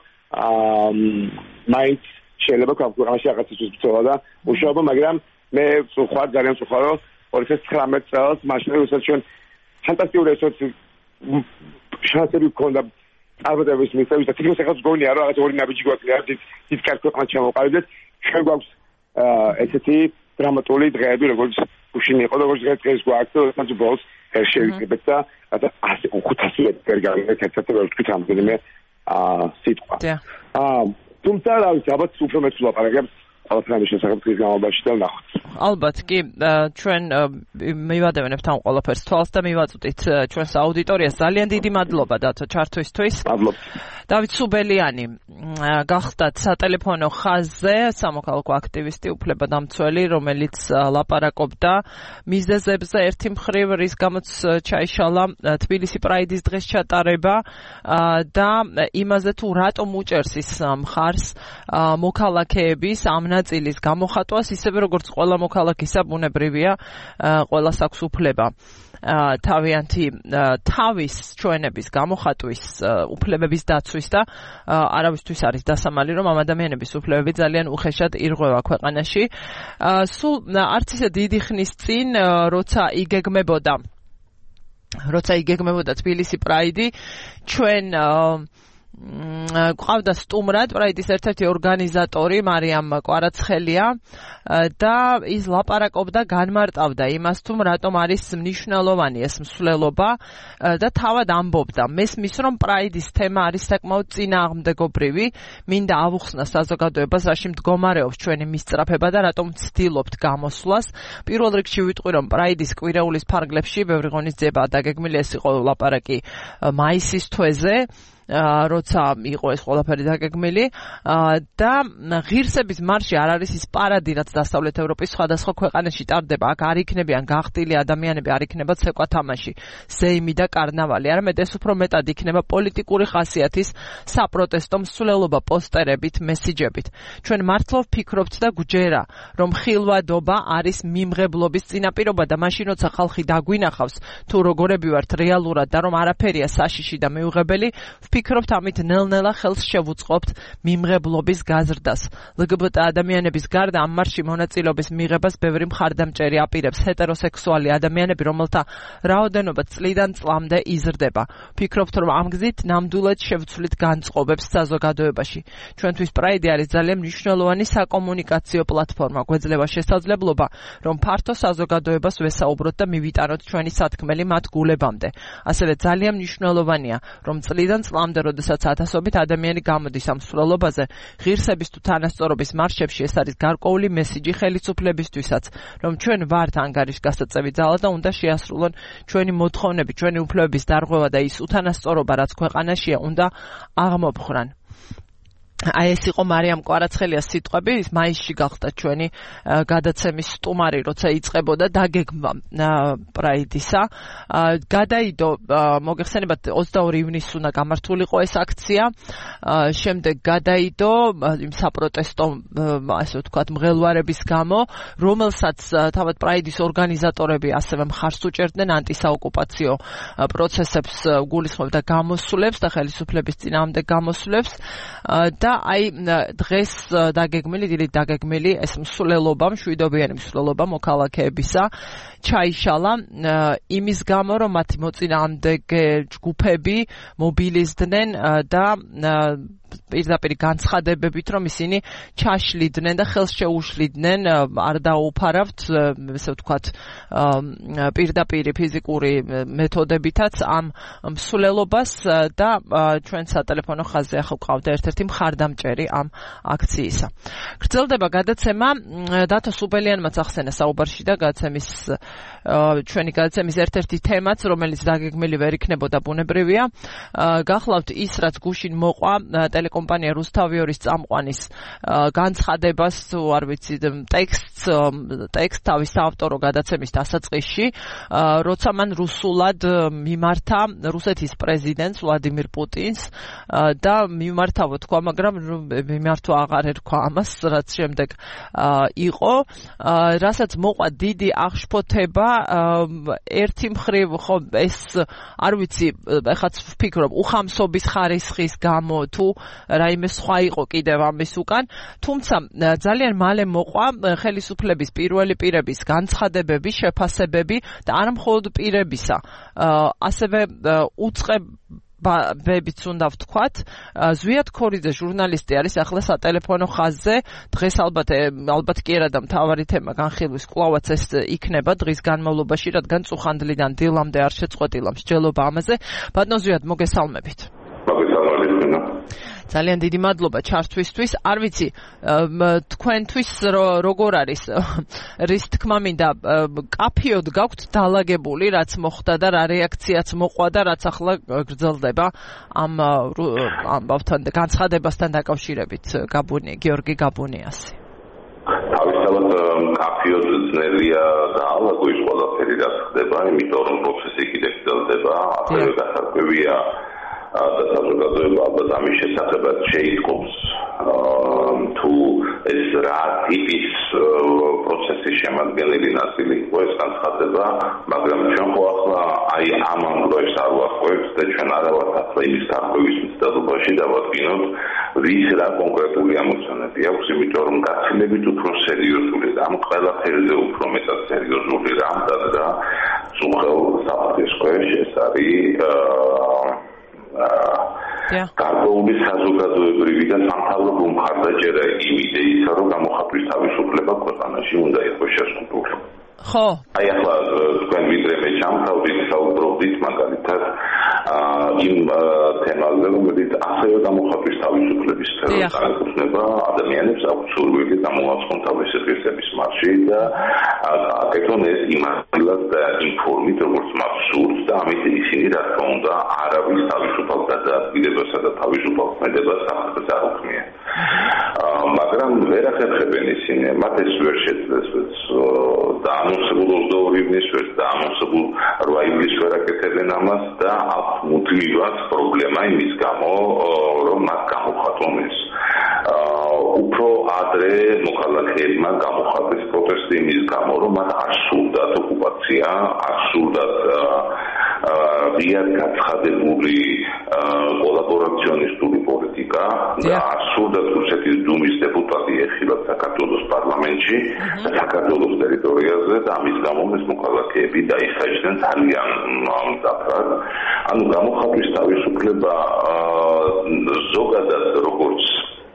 მაინც შეიძლება ქვეყანაში რაღაცის ბრძოლა და მუშაობა, მაგრამ მე ვხარ ძალიან ვხარ რომ ორი ათას ცხრამეტ წელს მაშინ როდესაც ჩვენ ფანტასტიკური ესოც შანსები გქონდა ალბათების მისწევით და თითქოს ახლა გონია რომ რაღაც ორი ნაბიჯი გვაქვს რა დიდ კარტოყან ჩამოყალიბდეთ ჩვენ გვაქვს ესეთი დრამატული დღეები როგორც გუშინ იყო როგორც დღეს გვაქვს და ბოლოს ეს შევიკრიბეთ და ასე უხუთასი მეტრი გავიგეთ ერთად და ვთქვით რამდენიმე სიტყვა აა თუმცა რა ვიცი ალბათ უფრო მეც ვლაპარაკებს ყველაფერს შესახებ დღის განმავლობაში და ვნახოთ. ალბათ კი ჩვენ მივადევნებთ ამ ყველაფერს თვალს და მივაწვდით ჩვენს აუდიტორიას. ძალიან დიდი მადლობა დათო ჩართვისთვის. მადლობა. დავით სუბელიანი გახდათ სატელეფონო ხაზზე სამოქალაქო აქტივისტი, უფლებადამცველი, რომელიც ლაპარაკობდა მიზეზებზე ერთი მხრივ რის გამოც ჩაიშალა თბილისი პრაიდის დღეს ჩატარება და იმაზე თუ რატომ უჭერს ის მხარს მოქალაქეების ამ ნაწილის გამოხატვას, ისევე როგორც ყველა მოქალაქისა ბუნებრივია, ყველას აქვს უფლება თავიანთი თავის ჩვენების გამოხატვის, უფლებების დაცვის და არავისთვის არის დასამალი, რომ ამ ადამიანების უფლებები ძალიან უხეშად ირღვევა ქვეყანაში. სულ არც ისე დიდი ხნის წინ, როცა იგეგმებოდა როცა იგეგმებოდა თბილისი პრაიდი, ჩვენ ყავდა სტუმრად პრაიდის ერთ-ერთი ორგანიზატორი მარიამ კვარაცხელია და ის ლაპარაკობდა, განმარტავდა იმას თუ რატომ არის მნიშვნელოვანი ეს მსვლელობა და თავად ამბობდა მესმის რომ პრაიდის თემა არის საკმაოდ წინააღმდეგობრივი, მინდა ავუხსნა საზოგადოებას რაში მდგომარეობს ჩვენი მისწრაფება და რატომ ვცდილობთ გამოსვლას. პირველ რიგში ვიტყვი რომ პრაიდის კვირეულის ფარგლებში ბევრი ღონისძიება დაგეგმილი, ეს იყო ლაპარაკი მაისის თვეზე, როცა იყო ეს ყველაფერი დაგეგმილი და ღირსების მარში არ არის ის პარადი, რაც დასავლეთ ევროპის სხვადასხვა ქვეყანაში ტარდება. აქ არ იქნებიან გახტილი ადამიანები, არ იქნება ცეკვა თამაში, ზეიმი და კარნავალი, არამედ ეს უფრო მეტად იქნება პოლიტიკური ხასიათის საპროტესტო მსვლელობა პოსტერებით, მესიჯებით. ჩვენ მართლა ვფიქრობთ და გვჯერა, რომ ხილვადობა არის მიმღებლობის წინაპირობა და მაშინ როცა ხალხი დაგვინახავს თუ როგორები ვართ რეალურად და რომ არაფერია საშიში და მიუღებელი, ვფიქრობთ ამით ნელ-ნელა ხელს შევუწყობთ მიმღებლობის გაზრდას. ლგბტ ადამიანების გარდა ამ მარშში მონაწილეობის მიღებას ბევრი მხარდამჭერი აპირებს ჰეტეროსექსუალი ადამიანები, რომელთა რაოდენობა წლიდან წლამდე იზრდება. ვფიქრობთ, რომ ამ გზით ნამდვილად შევცვლით განწყობებს საზოგადოებაში. ჩვენთვის პრაიდი არის ძალიან მნიშვნელოვანი საკომუნიკაციო პლატფორმა. გვეძლევა შესაძლებლობა, რომ ფართო საზოგადოებას ვესაუბროთ და მივიტანოთ ჩვენი სათქმელი მათ გულებამდე. ასევე ძალიან მნიშვნელოვანია, რომ წლიდან წლამდე, როდესაც ათასობით ადამიანი გამოდის ამ მსვლელობაზე, ღირსების თუ თანასწორობის მარშებში, ეს არის გარკვეული მესიჯი ხელისუფლებისთვისაც, რომ ჩვენ ვართ ანგარიშგასაწევი ძალა და უნდა შეასრულონ ჩვენი მოთხოვნები, ჩვენი უფლებების დარღვევა და ის უთანასწორობა, რაც ქვეყანაშია, უნდა აღმოფხრან. აი ეს იყო მარიამ კვარაცხელიას სიტყვები, ის მაისში გახდა ჩვენი გადაცემის სტუმარი, როცა იწყებოდა დაგეგმვა პრაიდისა. გადაიდო, მოგეხსენებათ, ოცდაორი ივნისს უნდა გამართულიყო ეს აქცია, შემდეგ გადაიდო იმ საპროტესტო, ასე ვთქვათ, მღელვარების გამო, რომელსაც თავად პრაიდის ორგანიზატორები ასევე მხარს უჭერდნენ, ანტისაოკუპაციო პროცესებს გულისხმობდა გამოსვლებს და ხელისუფლების წინააღმდეგ გამოსვლებს და აი დღეს დაგეგმილი, დილით დაგეგმილი ეს მსვლელობა, მშვიდობიანი მსვლელობა მოქალაქეებისა ჩაიშალა იმის გამო, რომ მათი მოწინააღმდეგე ჯგუფები მობილიზდნენ და პირდაპირ განცხადებებით, რომ ისინი ჩაშლიდნენ და ხელს შეუშლიდნენ, არ დაუფარავთ, ესე ვთქვათ, პირდაპირ ფიზიკური მეთოდებითაც ამ მსვლელობას და ჩვენ სატელეფონო ხაზზე ახლა გვყავდა ერთ-ერთი მხარდამჭერი ამ აქციისა. გრძელდება გადაცემა, დათო სუბელიანმაც ახსენა საუბარში და გადაცემის ჩვენი გადაცემის ერთ-ერთი თემაც, რომელიც დაგეგმილი ვერ იქნებოდა, ბუნებრივია. გახლავთ ის, რაც გუშინ მოყვა ტელეკომპანია რუსთავიორის წამყვანის განცხადებას, თუ არ ვიცი, ტექსტს, ტექსტ თავის საავტორო გადაცემის დასაწყისში, როცა მან რუსულად მიმართა რუსეთის პრეზიდენტს ვლადიმირ პუტინს და მიმართავო თქვა, მაგრამ მიმართვა აღარ ერქვა ამას, რაც შემდეგ იყო, რასაც მოყვა დიდი აღშფოთება. ერთი მხრივ ხო ეს არ ვიცი, ეხაც ვფიქრობ, უხამსობის ხარისხის გამო თუ რაიმე სხვა იყო კიდევ ამის უკან, თუმცა ძალიან მალე მოყვა ხელისუფლების პირველი პირების განცხადებები, შეფასებები და არ მხოლოდ პირებისა, ასევე უწყებებიც უნდა ვთქვათ. ზვიად ქორიძე ჟურნალისტი არის ახლა სატელეფონო ხაზზე. დღეს ალბათ ალბათ კი არა და მთავარი თემა განხილვის კვლავაც ეს იქნება დღის განმავლობაში, რადგან წუხანდლიდან დილამდე არ შეწყვეტილა მსჯელობა ამაზე. ბატონო ზვიად, მოგესალმებით. ძალიან დიდი მადლობა ჩართვისთვის. არ ვიცი, თქვენთვის როგორ არის, რის თქმა მინდა, კაფიოდ გაქვთ დალაგებული, რაც მოხდა და რა რეაქციაც მოყვა და რაც ახლა გრძელდება ამ ამბავთან და განცხადებასთან დაკავშირებით, გაბუნი, გიორგი გაბუნიასი. თავისთავად კაფიოდ ძნელია დაალაგო ის ყველაფერი, რაც ხდება, იმიტომ რომ პროცესი კიდევ გრძელდება, ასევე გასაკვირია და საზოგადოება ალბათ ამის შესახებაც შეიტყობს თუ ეს რა ტიპის პროცესის შემადგენელი ნაწილი იყო ეს განცხადება, მაგრამ ჩვენ ხო ახლა აი ამ ამბავს არ ვახმოვებთ და ჩვენ არა ვართ ახლა იმის დახმევის მცდელობაში დავადგინოთ ვის რა კონკრეტული ამოცანები აქვს, იმიტომ რომ გაცილებით უფრო სერიოზული და ამ ყველაფერზე უფრო მეტად სერიოზული რამდა და წუხელ პარტიის ქვეშ ეს არის გარკვეული საზოგადოებრივი და სამთავრობო მხარდაჭერა იმ იდეისა, რომ გამოხატვის თავისუფლება ქვეყანაში უნდა იყოს შეზღუდული. ხო. აი ახლა თქვენ ვიდრე მე ჩამთავრდით საუბრობდით მაგალითად იმ თემაზე, რომელიც ასევე გამოხატვის თავისუფლების სფეროს განეკუთვნება, ადამიანებს აქვს სურვილი გამოაცხონ თავისი ღირსების მარში და აკეთონ ეს იმართლად და ინფორმით, როგორც მათ სურს და ამით ისინი რა თქმა უნდა არავის თავისუფალ გადაადგილებასა და თავისუფალ ქმედებას აღწევს არ უქმნიან. მაგრამ ვერ ახერხებენ ისინი, მათ ეს ვერ შეძლეს და ანონსებულ ოცდაორი ივნის ვერ და ანონსებულ რვა ივნის ვერ აკეთებენ ამას და აქვს მუდმივად პრობლემა იმის გამო, რომ მათ გამოხატონ ეს. უფრო ადრე მოქალაქეებმა გამოხატეს პროტესტი იმის გამო, რომ მათ არ სურდათ ოკუპაცია, არ სურდათ ღიად გაცხადებული კოლაბორაციონისტული პოლიტიკა და არ სურდათ რუსეთის დუმის დეპუტატი ეხილათ საქართველოს პარლამენტში და საქართველოს ტერიტორიაზე და ამის გამო ეს მოქალაქეები დაიხარჯნენ ძალიან მძაფრად. ანუ გამოხატვის თავისუფლება ზოგადად როგორც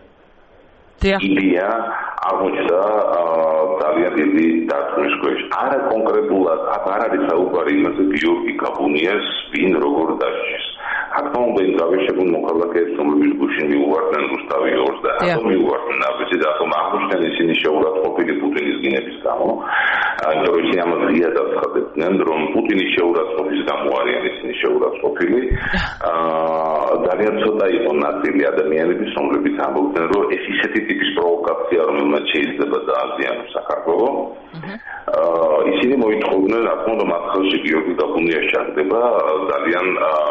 იდეა აღმოჩნდა ძალიან დიდი დათმის ქვეშ. არა კონკრეტულად არ არის საუბარი იმაზე გიორგი გაბუნიას ვინ როგორ დასჯის. რატომ უნდა იმ გავეშებულ მოქალაქეებს, რომლებიც გუშინ მიუვარდნენ რუსთავი ორს და რატომ მიუვარდნენ აბეცი და რატომ აღმოჩნდნენ ისინი შეურაცხყოფილი პუტინის დინების გამო. იმიტომ რომ ისინი ამას ღიად აცხადებდნენ, რომ პუტინის შეურაცხყოფის გამო არიან ისინი შეურაცხყოფილი. ძალიან ცოტა იყო ნაწილი ადამიანების, რომლებიც ამბობდნენ, რომ ეს ისეთი ტიპის პროვოკაცია, რომელმაც შეიძლება დააზიანოს საქართველო. ისინი მოითხოვდნენ, რა თქმა უნდა, მათ ხელში გიორგი გაბუნიას ჩაგდება ძალიან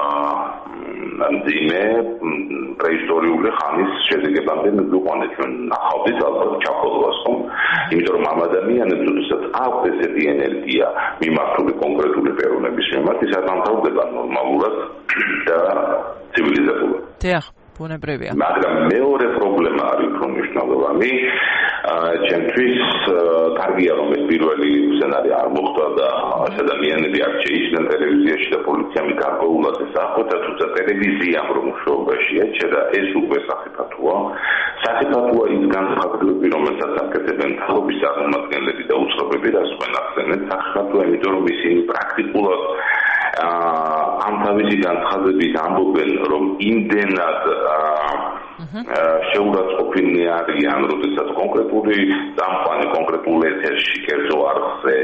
მძიმე პრეისტორიული ხანის შედეგებამდე მიგვიყვანეთ ჩვენ ნახავდით ალბათ ჩახოლვას ხომ იმიტომ რომ ამ ადამიანებს როდესაც აქვს ესეთი ენერგია მიმართული კონკრეტული პიროვნების მიმართ ის არ დამთავრდება ნორმალურად და ცივილიზებულად. დიახ, ბუნებრივია. მაგრამ მეორე პრობლემა არის უფრო მნიშვნელოვანი. ჩემთვის კარგია რომ ეს პირველი სცენარი არ მოხდა და ადამიანები არ შეიჭრნენ ტელევიზიაში და პოლიციამ გარკვეულად ეს ახოთა თუმცა ტელევიზიამ რომ მუშაობაშია და ეს უკვე სახიფათოა. სახიფათოა ის განცხადებები რომელსაც აკეთებენ თალობის წარმომადგენლები და უცხოები და სხვა ახსენეთ სახიფათოა იმიტომ რომ ისინი პრაქტიკულად ამ თავისი განცხადებით ამბობენ რომ იმდენად შეურაცხყოფილნი არიან, როდესაც კონკრეტული წამყვანი კონკრეტულ ეთერში კერძო არხზე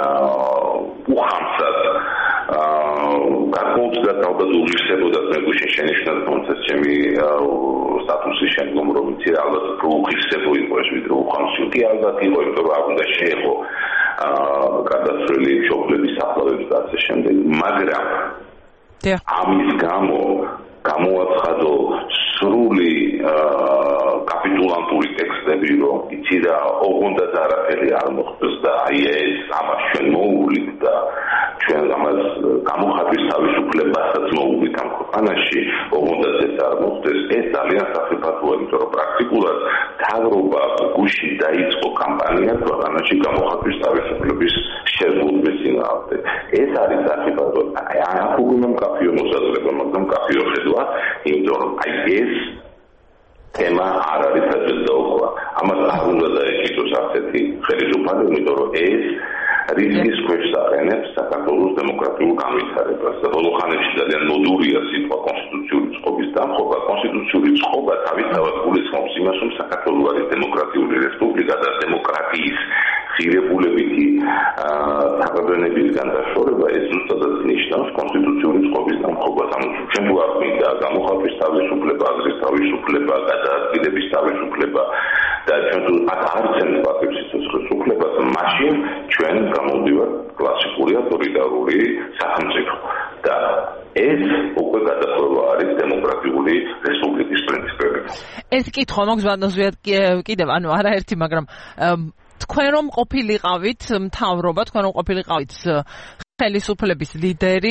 უხამსად გარკვეულწილად თავდადულისებოდათ მე გუშინ შენიშნად თუმცა ჩემი სტატუსის შემდგომ რომ იცი რა ალბათ უფრო უხისებო იყო ეს ვიდრე უხამსი კი ალბათ იყო იმიტომ რომ არ უნდა შეეხო გადასვლელი მშობლების საფლავებს და ასე შემდეგ მაგრამ ამის გამო გამოაცხადო სრული კაპიტულანტური ტექსტები, რომ იცი რა, ოღონდაც არაფერი არ მოხდეს და აი ეს ამას ჩვენ მოუვლით და ჩვენ ამას გამოხატვის თავისუფლებასაც მოუვლით ამ ქვეყანაში, ოღონდაც ეს არ მოხდეს, ეს ძალიან სახიფათოა, იმიტომ რომ პრაქტიკულად მთავრობა გუშინ დაიწყო კამპანია ქვეყანაში გამოხატვის თავისუფლების შეზღუდვის წინააღმდეგ. ეს არის სახიფათო. აი აქ უკვე მკაფიო მოსაზრება, მაგრამ მკაფიო ხედვა, იმიტომ რომ აი ეს თემა არ არის საჭიროა. ამას არ უნდა დაეკიდოს ასეთი ხელისუფლება, იმიტომ რომ ეს რისკის ქვეშ აყენებს საქართველოს დემოკრატიულ განვითარებას. და ბოლო ხანებში ძალიან მოდურია სიტყვა კონსტიტუციური წყობის დამხობა. კონსტიტუციური წყობა თავისთავად გულისხმობს იმას, რომ საქართველო არის დემოკრატიული რესპუბლიკა და დემოკრატიის ღირებულებითი საყრდენებისგან დაშორება ეს ზუსტადად ნიშნავს კონსტიტუციური წყობის დამხობას. ანუ ჩვენ თუ არ გვინდა გამოხატვის თავისუფლება, აზრის თავისუფლება, გადაადგილების თავისუფლება და ჩვენ თუ არ ცემთ პატივს სიცოცხლის უფლებას, მაშინ ჩვენ გამოვდივართ კლასიკური ავტორიტარული სახელმწიფო. და ეს უკვე გადაწყობა არის დემოკრატიული რესპუბლიკის პრინციპები. ეს კითხვა მაქვს ვადნოზვიად კიდევ, ანუ არაერთი, მაგრამ თქვენ რომ ყოფილიყავით მთავრობა, თქვენ რომ ყოფილიყავით ხელისუფლების ლიდერი,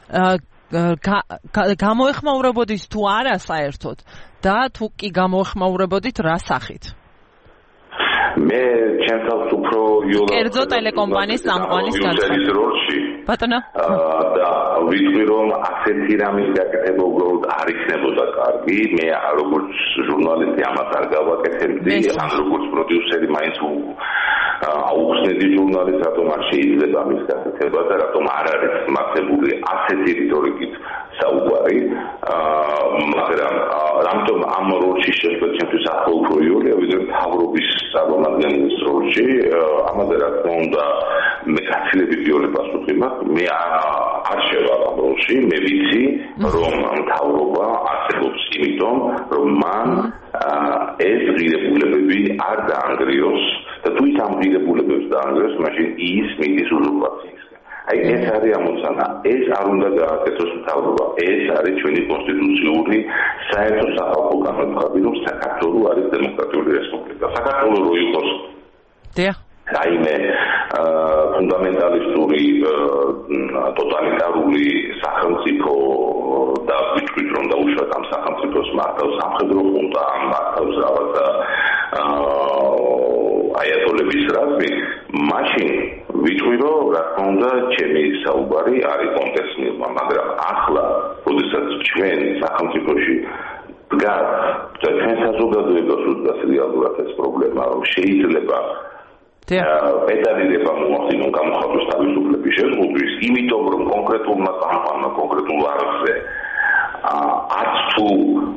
გამოეხმაურებოდით თუ არა საერთოდ და თუ კი გამოეხმაურებოდით რა სახით? მე ჩემთვის უფრო იოლად კერძო ტელეკომპანიის წამყვანის განცხადება. ბატონო. და ვიტყვი რომ ასეთი რამის გაკეთება უბრალოდ არ იქნებოდა კარგი. მე როგორც ჟურნალისტი ამას არ გავაკეთებდი, ან როგორც პროდიუსერი მაინც აუხსნედი ჟურნალისტს, რატომ არ შეიძლება ამის გაკეთება და რატომ არ არის მართებული ასეთი რიტორიკით საუბარი. მაგრამ რამიტომ ამ როლში შეხვდა ჩემთვის ახლა უფრო იოლია, ვიდრე მთავრობის წარმომადგენლის როლში. ამაზე რა თქმა უნდა მე გაცილებით იოლე პასუხი მაქვს. მე არ შევალ ამ როლში, მე ვიცი რომ მთავრობა არსებობს იმიტომ, რომ მან ეს ღირებულებები არ დაანგრიოს და თუ ის ამ ღირებულებებს დაანგრიოს, მაშინ ის მიდის უზურპაციისკენ. აი ეს არის ამოცანა, ეს არ უნდა გააკეთოს მთავრობა, ეს არის ჩვენი კონსტიტუციური საერთო სახალხო განაცხადი, რომ საქართველო არის დემოკრატიული რესპუბლიკა. საქართველო რო იყოს რაიმე ფუნდამენტალისტური ტოტალიტარული სახელმწიფო და ვიტყვით რომ დაუშვათ ამ სახელმწიფოს მართავს სამხედრო ხუნტა, მართავს რაღაცა აიატოლების რაზმი, მაშინ ვიტყვი რომ რა თქმა უნდა ჩემი საუბარი არის კონტექსტურმა, მაგრამ ახლა როდესაც ჩვენ სახელმწიფოში დგას და ჩვენ საზოგადოებას უდრას რეალურად ეს პრობლემა, რომ შეიძლება პედალირება მოახდინონ გამოხატვის თავისუფლების შეზღუდვის, იმიტომ რომ კონკრეტულმა წამყვანმა კონკრეტულ არხზე არც თუ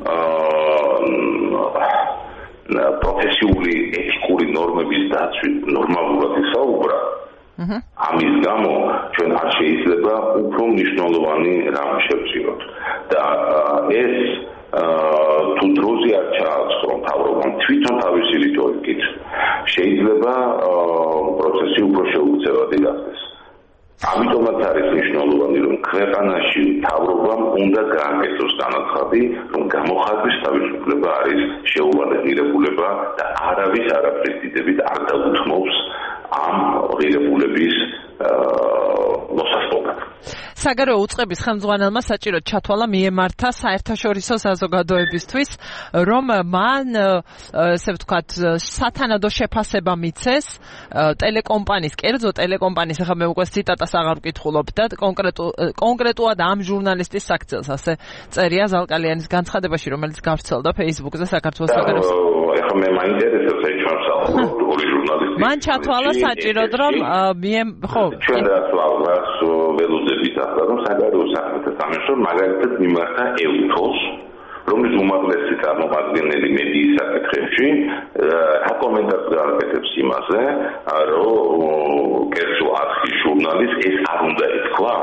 პროფესიული ეთიკური ნორმების დაცვით ნორმალურად ისაუბრა. ამის გამო ჩვენ არ შეიძლება უფრო მნიშვნელოვანი რამ შევწიროთ და ეს თუ დროზე არ ჩააწყრო მთავრობამ თვითონ თავისი რიტორიკით შეიძლება პროცესი უფრო შეუცვლელად გახდეს. ამიტომაც არის მნიშვნელოვანი რომ ქვეყანაში მთავრობამ უნდა გააკეთოს განაცხადი, რომ გამოხატვის თავისუფლება არის შეუვალე ღირებულება და არავის არაფრის დიდებით არ დაუთმობს ამ ღირებულების მოსასწორად. საგარეო უწყების ხელმძღვანელმა საჭიროდ ჩათვალა მიემართა საერთაშორისო საზოგადოებისთვის, რომ მან ესე ვთქვათ სათანადო შეფასება მიცეს ტელეკომპანიის, კერძო ტელეკომპანიის, ახლა მე უკვე ციტატას აღარ ვკითხულობ და კონკრეტულად ამ ჟურნალისტის საქციელს ასე წერია ზალკალიანის განცხადებაში, რომელიც გავრცელდა Facebook-ზე საქართველოს საგარეო. ახლა მე მაინტერესებს ეს ჩვენსაუბრობთ ორი ჟურნალისტი. მან ჩათვალა საჭიროდ რომ მიემ ხო ჩვენ რაც ვაღვას ველოდებით ახლა რომ საგარეო საქმეთა სამინისტრო მაგალითად მიმართა ევთოს, რომლის უმაღლესი წარმომადგენელი მედიის საკითხებში რა კომენტარს გააკეთებს იმაზე, რომ კერძო არხის ჟურნალისტს ეს არ უნდა ეთქვა.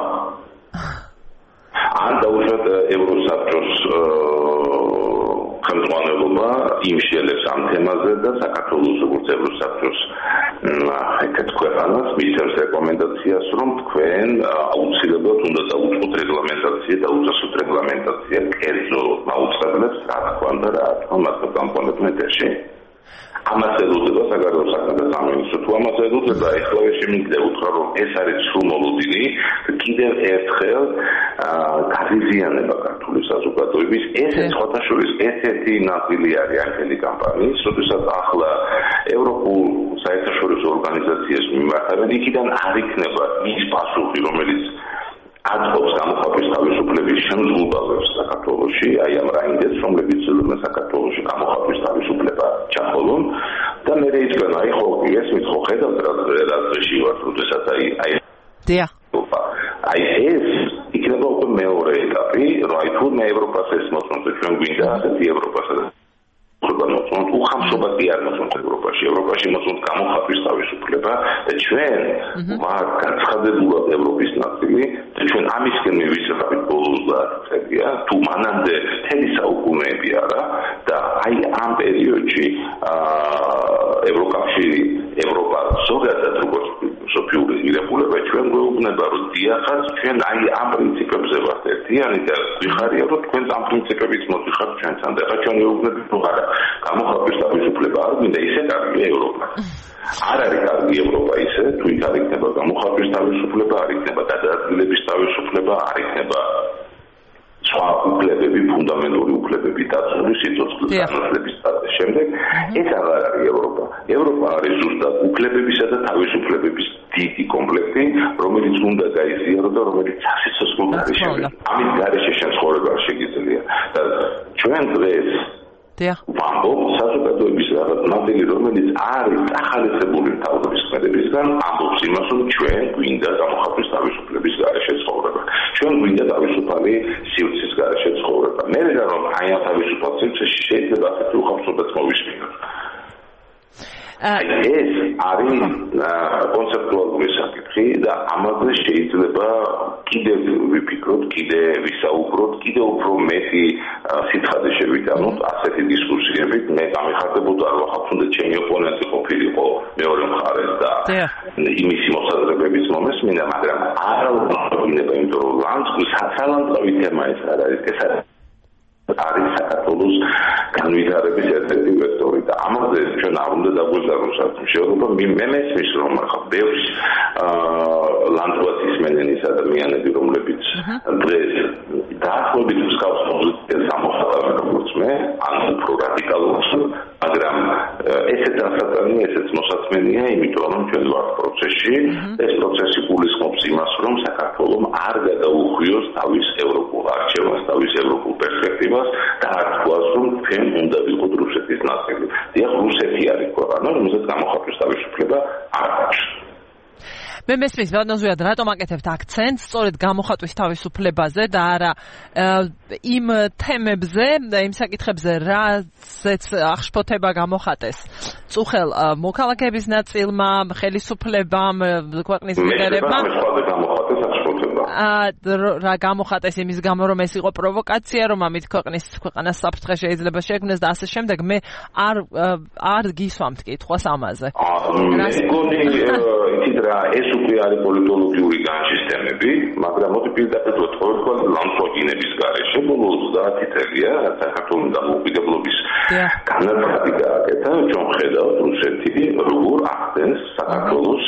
ან დაუშვათ ევროსაბჭოს ხელმძღვანელობა იმშელებს ამ თემაზე და საქართველოს როგორც ევროსაბჭოს ერთ-ერთ ქვეყანას მისცემს რეკომენდაციას, რომ თქვენ აუცილებლად უნდა დაუწყოთ რეგლამენტაცია, დაუწესოთ რეგლამენტაცია კერძო მაუწყებლებს, რა თქმა უნდა, რა თქმა უნდა, კომპონენტებში. ამას ელოდება საგარეო საქმეთა სამინისტრო. თუ ამას ელოდება, ეხლა შემიძლია უთხრა, რომ ეს არის სრულ მოლოდინი და კიდევ ერთხელ გაღიზიანება ქართული საზოგადოების. ეს სხვათა შორის ერთ-ერთი ნაწილი არის ახალი კამპანიის, როდესაც ახლა ევროპულ საერთაშორისო ორგანიზაციას მიმართავენ, იქიდან არ იქნება ის პასუხი, რომელიც აწყობს გამოხატვის თავისუფლების შემსრულებელს საქართველოში, აი ამ რაინდებს, რომლებიც საქართველოში გამოხატვის თავისუფლება ჩახოლონ და მე რეიცგან აი ხო ესმით ხო ხედავთ რა რაზეში ვარ, როდესაც აი აი დიახ აი ეს იქნება უკვე მეორე ეტაპი, რომ აი თუ მე ევროპას ეს მოწმობ ჩვენ გვინდა ასეთი ევროპას მოწმობ უხამსობა კი არ მოწმობ ევროპაში, ევროპაში მოწმობ გამოხატვის თავისუფლება და ჩვენ ვარ გაცხადებულად ევროპის ნაწილი და ჩვენ ამისკენ მივისწრაფით ბოლოს ოცდაათი წელია, თუ მანამდე მთელი საუკუნეები არა და აი ამ პერიოდში ევროკავშირი, ევროპა ზოგადად როგორც სოფიური ღირებულება ჩვენ გვეუბნება, რომ დიახაც ჩვენ აი ამ პრინციპებზე ვართ ერთიანი და ვიხარია, რომ თქვენ ამ პრინციპებით მოდიხართ ჩვენთან და ჩვენ გვეუბნებით, რომ არა გამოხატვის თავისუფლება არ გვინდა, ისე კარგია ევროპა. არ არის კარგი ევროპა ისე, თუ იქ არ იქნება გამოხატვის თავისუფლება, არ იქნება გადაადგილების თავისუფლება, არ იქნება სხვა უფლებები, ფუნდამენტური უფლებები დაცული სიცოცხლის განმავლობის სტატის შემდეგ, ეს აღარ არის ევროპა. ევროპა არის ზუსტად უფლებებისა და თავისუფლებების დიდი კომპლექტი, რომელიც უნდა გაიზიარო და რომელიც სასიცოცხლო გარეშე. ამის გარეშე შემცხოვრება შეგიძლია. და ჩვენ დღეს ვამბობ საზოგადოების რაღაც ნაწილი, რომელიც არის ახალისებული მთავრობის ქმედებისგან, ამბობს იმას, რომ ჩვენ გვინდა გამოხატვის თავისუფლების გარეშე ცხოვრება. ჩვენ გვინდა თავისუფალი სივრცის გარეშე ცხოვრება. მე ვეღარ რომ აი ამ თავისუფალ სივრცეში შეიძლება ასეთი უხავსობაც მოვისმინოთ. ეს არის კონცეპტუალური საკითხი და ამაზე შეიძლება კიდევ ვიფიქროთ, კიდევ ვისაუბროთ, კიდევ უფრო მეტი სითხადი შევიტანოთ ასეთი დისკუსიებით. მე გამიხარდებოდა რომ ახლა თუნდაც ჩემი ოპონენტი ყოფილიყო მეორე მხარეს და იმისი მოსაზრებების მომესმინა, მაგრამ არა უნდა იმიტომ რომ ლანძღვის სალანძღვის თემა ეს არ არის, ეს არის არის საქართველოს განვითარების ერთ-ერთი ვექტორი და ამაზე ჩვენ არ უნდა დაგვეღაროს შეურობა. მე მესმის რომ ახლა ბევრი ლანდშაფტის ისმენენის ადამიანები, რომლებიც დღეს დაახლოებით მსგავს პოზიციას ამოხატავენ როგორც მე, ან უფრო რადიკალურს, მაგრამ ესეც ასაწევია, ესეც მოსაწმენია, იმიტომ რომ ჩვენ ვართ პროცესში. ეს პროცესი გულისხმობს იმას, რომ საქართველოს არ გადაუხვიოს თავის ევროპულ არჩევას, თავის ევროპულ პერსპექტივას და არ თქვას, რომ ჩვენ უნდა ვიყოთ რუსეთის ნაწილი. დიახ, რუსეთი არის ქვეყანა, რომელსაც გამოხატვის თავისუფლება არ აქვს. მე მესმის ბატონზეად რატომ აკეთებთ აქცენტს სწორედ გამოხატვის თავისუფლებაზე და არა იმ თემებზე და იმ საკითხებზე, რაზეც აღშფოთება გამოხატეს წუხელ მოქალაქეების ნაწილმა, ხელისუფლებამ, ქვეყნის ლიდერებმა. რა გამოხატეს იმის გამო, რომ ეს იყო პროვოკაცია, რომ ამით ქვეყნის ქვეყანას საფრთხე შეიძლება შექმნეს და ასე შემდეგ. მე არ არ გისვამთ კითხვას ამაზე. ეს უკვე არის პოლიტოლოგიური განსისტემები, მაგრამ მოდი პირდაპირ ვთქვათ, ლანდშაფტის გარეშე ბოლო ოცდაათი წელია საქართველოს დამოუკიდებლობის განაცხადი გააკეთა, ჩვენ ხედავთ რუსეთი როგორ ახდენს საქართველოს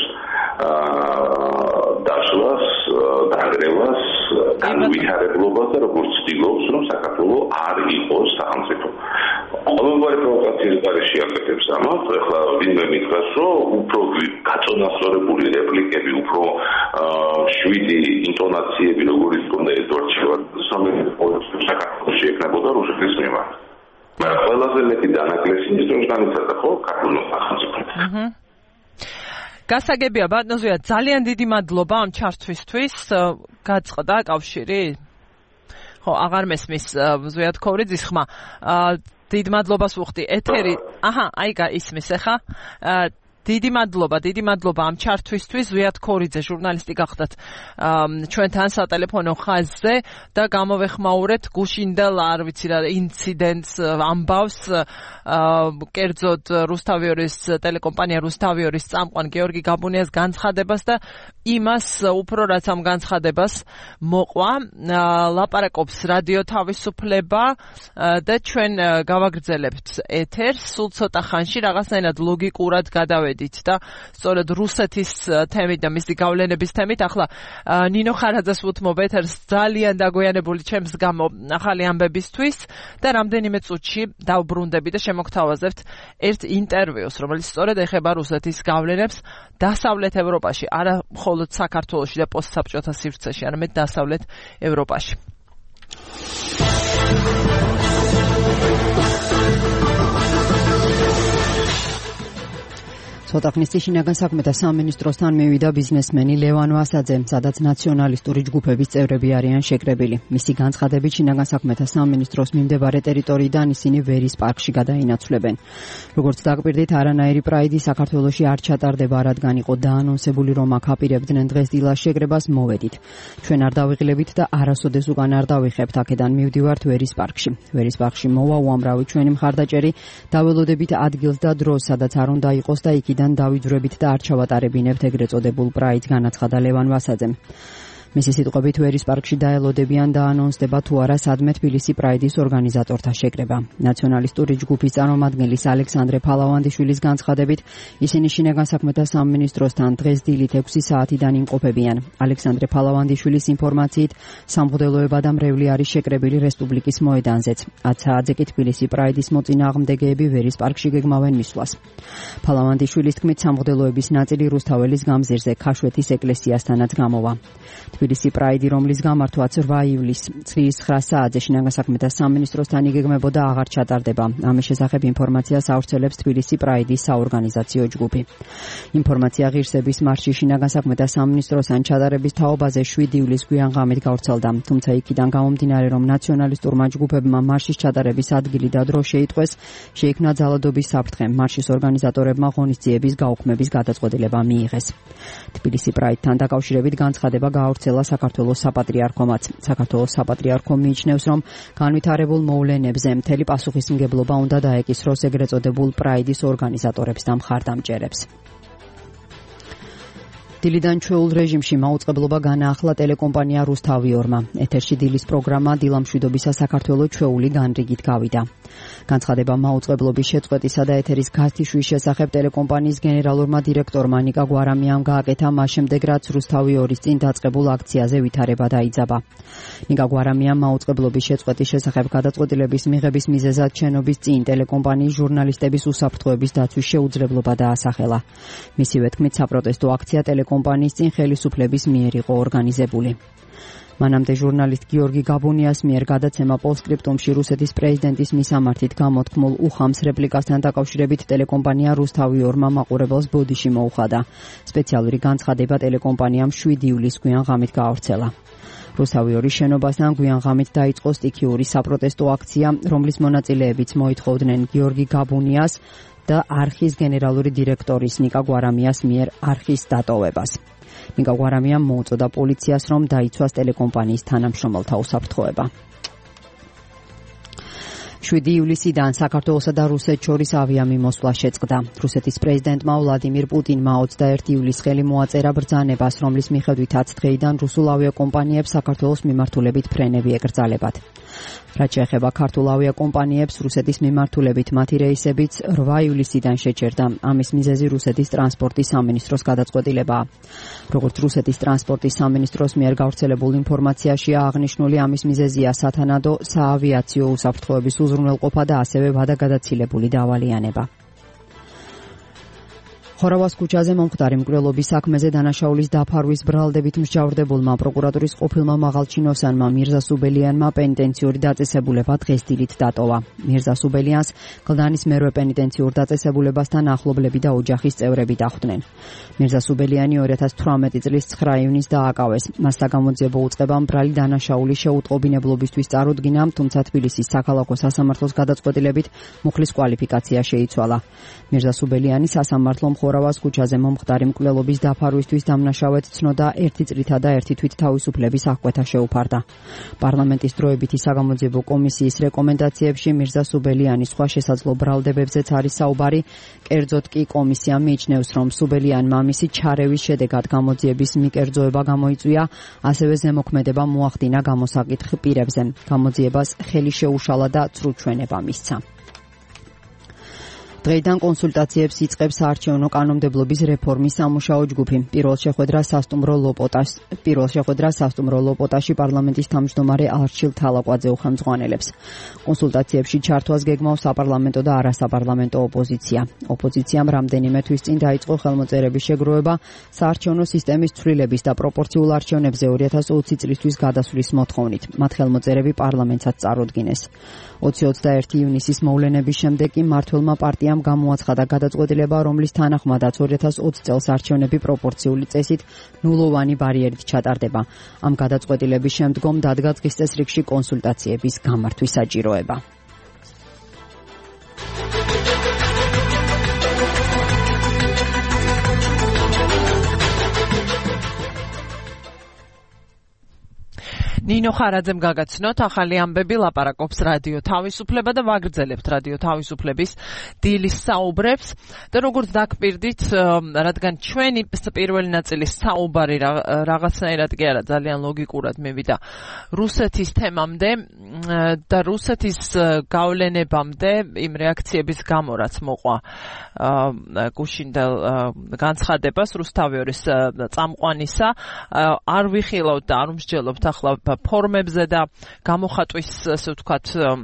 დაშლას, დაგრევას, განვითარებლობას და როგორც ცდილობს, რომ საქართველოს არ იყოს სახელმწიფო. ყოველგვარი პროვოკაციის გარეშე აკეთებს ამას. ახლა ვინმე მითხრას, რომ უფრო გაწონასწორებული რეპლიკები, უფრო შვიდი ინტონაციები, როგორიც უნდა ედვარდ შევარდნაძე საქართველოში ეკნებოდა რუსეთის მიმართ. მაგრამ ყველაზე მეტი დანაკლისი ის რომ განიცადა ხო საქართველოს სახელმწიფო. გასაგებია ბატონზეა, ძალიან დიდი მადლობა ამ ჩართვისთვის. გაწყდა კავშირი? ხო, აღარ მესმის ზვიად ქორიძის ხმა. დიდ მადლობას ვუხდი. ეთერი, აჰა, აი გაისმის ახლა. დიდი მადლობა, დიდი მადლობა ამ ჩართვისთვის. ზვიად ქორიძე ჟურნალისტი გახდათ ჩვენთან სატელეფონო ხაზზე და გამოვეხმაურეთ გუშინდელ არ ვიცი რა ინციდენტს ამბავს კერძოდ რუსთავიორის ტელეკომპანია რუსთავიორის წამყვან გეორგი გაბუნიას განცხადებას და იმას უფრო რაც ამ განცხადებას მოყვა ლაპარაკობს რადიო თავისუფლება და ჩვენ გავაგრძელებთ ეთერს სულ ცოტა ხანში რაღაცნაირად ლოგიკურად გადავედით და სწორედ რუსეთის თემით და მისი გავლენების თემით ახლა ნინო ხარაძეს ვუთმობ ეთერს ძალიან დაგვიანებული ჩემს გამო ახალი ამბებისთვის და რამდენიმე წუთში დავბრუნდები და შემოგთავაზებთ ერთ ინტერვიუს, რომელიც სწორედ ეხება რუსეთის გავლენებს დასავლეთ ევროპაში, არა მხოლოდ საქართველოში და პოსტსაბჭოთა სივრცეში, არამედ დასავლეთ ევროპაში. ცოტა ხნის წინ შინაგან საქმეთა სამინისტროსთან მივიდა ბიზნესმენი ლევან ვასაძე, სადაც ნაციონალისტური ჯგუფების წევრები არიან შეკრებილი. მისი განცხადებით შინაგან საქმეთა სამინისტროს მიმდებარე ტერიტორიიდან ისინი ვერის პარკში გადაინაცვლებენ. როგორც დაგკვირდით, არანაირი პრაიდი საქართველოში არ ჩატარდება, რადგან იყო დაანონსებული, რომ აქ აპირებდნენ დღეს დილას შეკრებას, მოვედით. ჩვენ არ დავიღლებით და არასოდეს უკან არ დავიხებთ, აქედან მივდივართ ვერის პარკში. ვერის პარკში მოვა უამრავი ჩვენი მხარდაჭერი, დაველოდებით ადგილს და დროს, სადაც არ უნდა იყოს და იქ დავიძვრებით და არ ჩავატარებინებთ ეგრეთ წოდებულ პრაიდს, განაცხადა ლევან ვასაძემ. მისი სიტყვებით ვერის პარკში დაელოდებიან და ანონსდება თუ არა სადმე თბილისი პრაიდის ორგანიზატორთა შეკრება. ნაციონალისტური ჯგუფის წარმომადგენლის ალექსანდრე ფალავანდიშვილის განცხადებით, ისინი შინაგან საქმეთა სამინისტროსთან დღეს დილით ექვსი საათიდან იმყოფებიან. ალექსანდრე ფალავანდიშვილის ინფორმაციით, სამღვდელოება და მრევლი არის შეკრებილი რესპუბლიკის მოედანზეც. ათ საათზე კი თბილისი პრაიდის მოწინააღმდეგეები ვერის პარკში გეგმავენ მისვლას. ფალავანდიშვილის თქმით, სამღვდელოების ნაწილი რუსთაველის გამზირზე ქაშვეთის ეკლესიასთანაც გამოვა. თბილისი პრაიდი, რომლის გამართვაც რვა ივლისს ცხრილის ცხრა საათზე შინაგან საქმეთა სამინისტროსთან იგეგმებოდა, აღარ ჩატარდება. ამის შესახებ ინფორმაციას ავრცელებს თბილისი პრაიდის საორგანიზაციო ჯგუფი. ინფორმაცია ღირსების მარშში შინაგან საქმეთა სამინისტროსთან ჩატარების თაობაზე შვიდი ივლისს გვიან ღამით გავრცელდა. თუმცა იქიდან გამომდინარე, რომ ნაციონალისტურმა ჯგუფებმა მარშის ჩატარების ადგილი და დრო შეიტყვეს, შეიქმნა ძალადობის საფრთხე. მარშის ორგანიზატორებმა ღონისძიების გაუქმების გადაწყვეტილება მიიღეს. თბილისი პრაიდთან დაკავშირებით განცხადება გაავრცელა საქართველოს საპატრიარქომაც. საქართველოს საპატრიარქო მიიჩნევს, რომ განვითარებულ მოვლენებზე მთელი პასუხისმგებლობა უნდა დაეკისროს ეგრეთ წოდებულ პრაიდის ორგანიზატორებს და მხარდამჭერებს. დილიდან ჩვეულ რეჟიმში მაუწყებლობა განაახლა ტელეკომპანია რუსთავიორმა. ეთერში დილის პროგრამა დილამშვიდობისა საქართველოს ჩვეული განრიგით გავიდა. განცხადება მაუწყებლობის შეწყვეტისა და ეთერის გასთიშვის შესახებ ტელეკომპანიის გენერალურმა დირექტორმა ნიკა გვარამიამ გააკეთა მას შემდეგ, რაც რუსთავიორის წინ დაწყებულ აქციაზე ვითარება დაიძაბა. ნიკა გვარამიამ მაუწყებლობის შეწყვეტის შესახებ გადაწყვეტილების მიღების მიზეზად შენობის წინ ტელეკომპანიის ჟურნალისტების უსაფრთხოების დაცვის შეუძლებლობა დაასახელა. მისივე თქმით, საპროტესტო აქცია ტელეკომპანიის წინ ხელისუფლების მიერ იყო ორგანიზებული. მანამდე ჟურნალისტ გიორგი გაბუნიას მიერ გადაცემა პოსტსკრიპტუმში რუსეთის პრეზიდენტის მისამართით გამოთქმულ უხამს რეპლიკასთან დაკავშირებით ტელეკომპანია რუსთავიორმა მაყურებელს ბოდიში მოუხადა. სპეციალური განცხადება ტელეკომპანიამ შვიდი ივლისს გვიან ღამით გაავრცელა. რუსთავიორის შენობასთან გვიან ღამით დაიწყო სტიქიური საპროტესტო აქცია, რომლის მონაწილეებიც მოითხოვდნენ გიორგი გაბუნიას და არხის გენერალური დირექტორის ნიკა გვარამიას მიერ არხის დატოვებას. ნიკა გვარამიამ მოუწოდა პოლიციას, რომ დაიცვას ტელეკომპანიის თანამშრომელთა უსაფრთხოება. შვიდი ივლისიდან საქართველოსა და რუსეთს შორის ავიამიმოსვლა შეწყდა. რუსეთის პრეზიდენტმა ვლადიმირ პუტინმა ოცდაერთი ივლისს ხელი მოაწერა ბრძანებას, რომლის მიხედვითაც დღეიდან რუსულ ავიაკომპანიებს საქართველოს მიმართულებით ფრენები ეკრძალებათ. რაც შეეხება ქართულ ავიაკომპანიებს, რუსეთის მიმართულებით მათი რეისებიც რვა ივლისიდან შეჩერდა. ამის მიზეზი რუსეთის ტრანსპორტის სამინისტროს გადაწყვეტილებაა. როგორც რუსეთის ტრანსპორტის სამინისტროს მიერ გავრცელებულ ინფორმაციაშია აღნიშნული, ამის მიზეზია სათანადო საავიაციო უსაფრთხოების უზრუნველყოფა და ასევე ვადაგადაცილებული დავალიანება. ხორავას ქუჩაზე მომხდარი მკვლელობის საქმეზე დანაშაულის დაფარვის ბრალდებით მსჯავრდებულმა პროკურატურის ყოფილმა მაღალჩინოსანმა მირზა სუბელიანმა პენიტენციური დაწესებულება დღეს დილით დატოვა. მირზა სუბელიანს გლდანის მერვე პენიტენციურ დაწესებულებასთან ახლობლები და ოჯახის წევრები დახვდნენ. მირზა სუბელიანი ორი ათას თვრამეტი წლის ცხრა ივნისს დააკავეს. მას საგამოძიებო უწყება მბრალი დანაშაულის შეუტყობინებლობისთვის წარუდგინა, თუმცა თბილისის საქალაქო სასამართლოს გადაწყვეტილებით მუხლის კვალიფიკაცია შეიცვალა. მირზა სუბელიანი სასამართლომ ხორავას ქუჩაზე მომხდარი მკვლელობის დაფარვისთვის დამნაშავედ ცნოდა ერთი წლითა და ერთი თვით თავისუფლების აღკვეთა შეუფარდა. პარლამენტის დროებითი საგამოძიებო კომისიის რეკომენდაციებში მირზა სუბელიანის სხვა შესაძლო ბრალდებებზეც არის საუბარი. კერძოდ კი კომისია მიიჩნევს, რომ სუბელიანმა მისი ჩარევის შედეგად გამოძიების მიკერძოება გამოიწვია, ასევე ზემოქმედება მოახდინა გამოსაკითხ პირებზე. გამოძიებას ხელი შეუშალა და ცრუჩვენება მისცა. დღეიდან კონსულტაციებს იწყებს საარჩევნო კანონმდებლობის რეფორმის სამუშაო ჯგუფი. პირველ შეხვედრას სასტუმრო ლოპოტას პირველ შეხვედრას სასტუმრო ლოპოტაში პარლამენტის თავმჯდომარე არჩილ თალაკვაძე უხელმძღვანელებს. კონსულტაციებში ჩართვას გეგმავს საპარლამენტო და არასაპარლამენტო ოპოზიცია. ოპოზიციამ რამდენიმე თვის წინ დაიწყო ხელმოწერების შეგროვება საარჩევნო სისტემის ცვლილების და პროპორციულ არჩევნებზე ორი ათას ოცი წლისთვის გადასვლის მოთხოვნით. მათ ხელმოწერები პარლამენტსაც წარუდგინეს. ოცი ოცდაერთი ივნისის მოვლენების შემდეგ კი მმართველმა პარტიამ გამოაცხადა გადაწყვეტილება, რომლის თანახმადაც ორი ათას ოცი წელს არჩევნები პროპორციული წესით ნულოვანი ბარიერით ჩატარდება. ამ გადაწყვეტილების შემდგომ დადგა დღის წესრიგში კონსულტაციების გამართვის საჭიროება. ნინო ხარაძემ გაგაცნოთ ახალი ამბები ლაპარაკობს რადიო თავისუფლება და ვაგრძელებთ რადიო თავისუფლების დილის საუბრებს და როგორც დაგპირდით რადგან ჩვენი პირველი ნაწილის საუბარი რაღაცნაირად კი არა ძალიან ლოგიკურად მივიდა რუსეთის თემამდე და რუსეთის გავლენებამდე იმ რეაქციების გამო რაც მოყვა გუშინდელ განცხადებას რუსთავიორის წამყვანისა არ ვიხილავთ და არ მსჯელობთ ახლა ფორმებზე და გამოხატვის ასე ვთქვათ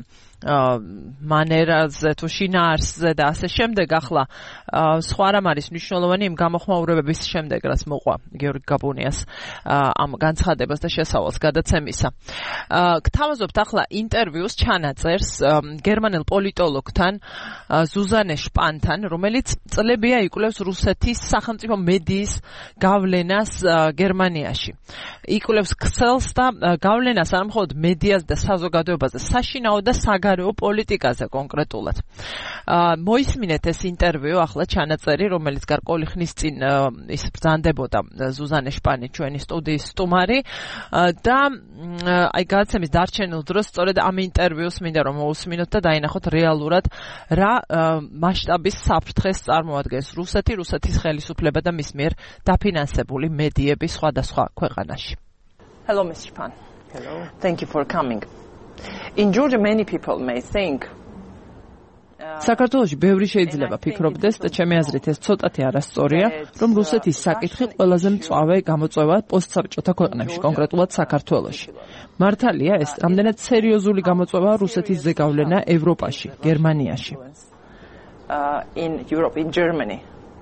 მანერაზე თუ შინაარსზე და ასე შემდეგ ახლა სხვა რამ არის მნიშვნელოვანი იმ გამოხმაურებების შემდეგ რაც მოყვა გიორგი გაბუნიას ამ განცხადებას და შესავალს გადაცემისა. გთავაზობთ ახლა ინტერვიუს ჩანაწერს გერმანელ პოლიტოლოგთან ზუზანე შპანთან რომელიც წლებია იკვლევს რუსეთის სახელმწიფო მედიის გავლენას გერმანიაში. იკვლევს ქსელს და გავლენას არ მხოლოდ მედიას და საზოგადოებაზე საშინაო და საგარეო პოლიტიკაზე კონკრეტულად. მოისმინეთ ეს ინტერვიუ ახლა ჩანაწერი, რომელიც გარკვეული ხნის წინ ის ბრძანდებოდა ზუზანე შპანი ჩვენი სტუდიის სტუმარი და აი გადაცემის დარჩენილ დროს სწორედ ამ ინტერვიუს მინდა რომ მოусმინოთ და დაინახოთ რეალურად რა მასშტაბის საფრთხეს წარმოადგენს რუსეთი, რუსეთის ხელისუფლება და მის მიერ დაფინანსებული მედიები სხვადასხვა ქვეყანაში. Hello Mister Shpan. Hello. Thank you for coming. In Georgia many people may think საქართველოში ბევრი შეიძლება ფიქრობდეს და ჩემი აზრით ეს ცოტათი არასწორია, რომ რუსეთის საკითხი ყველაზე მწვავე გამოწვევა პოსტსაბჭოთა ქვეყნებში, კონკრეტულად საქართველოში. მართალია ეს რამდენად სერიოზული გამოწვევა რუსეთის ზეგავლენა ევროპაში, გერმანიაში. In Europe, in Germany.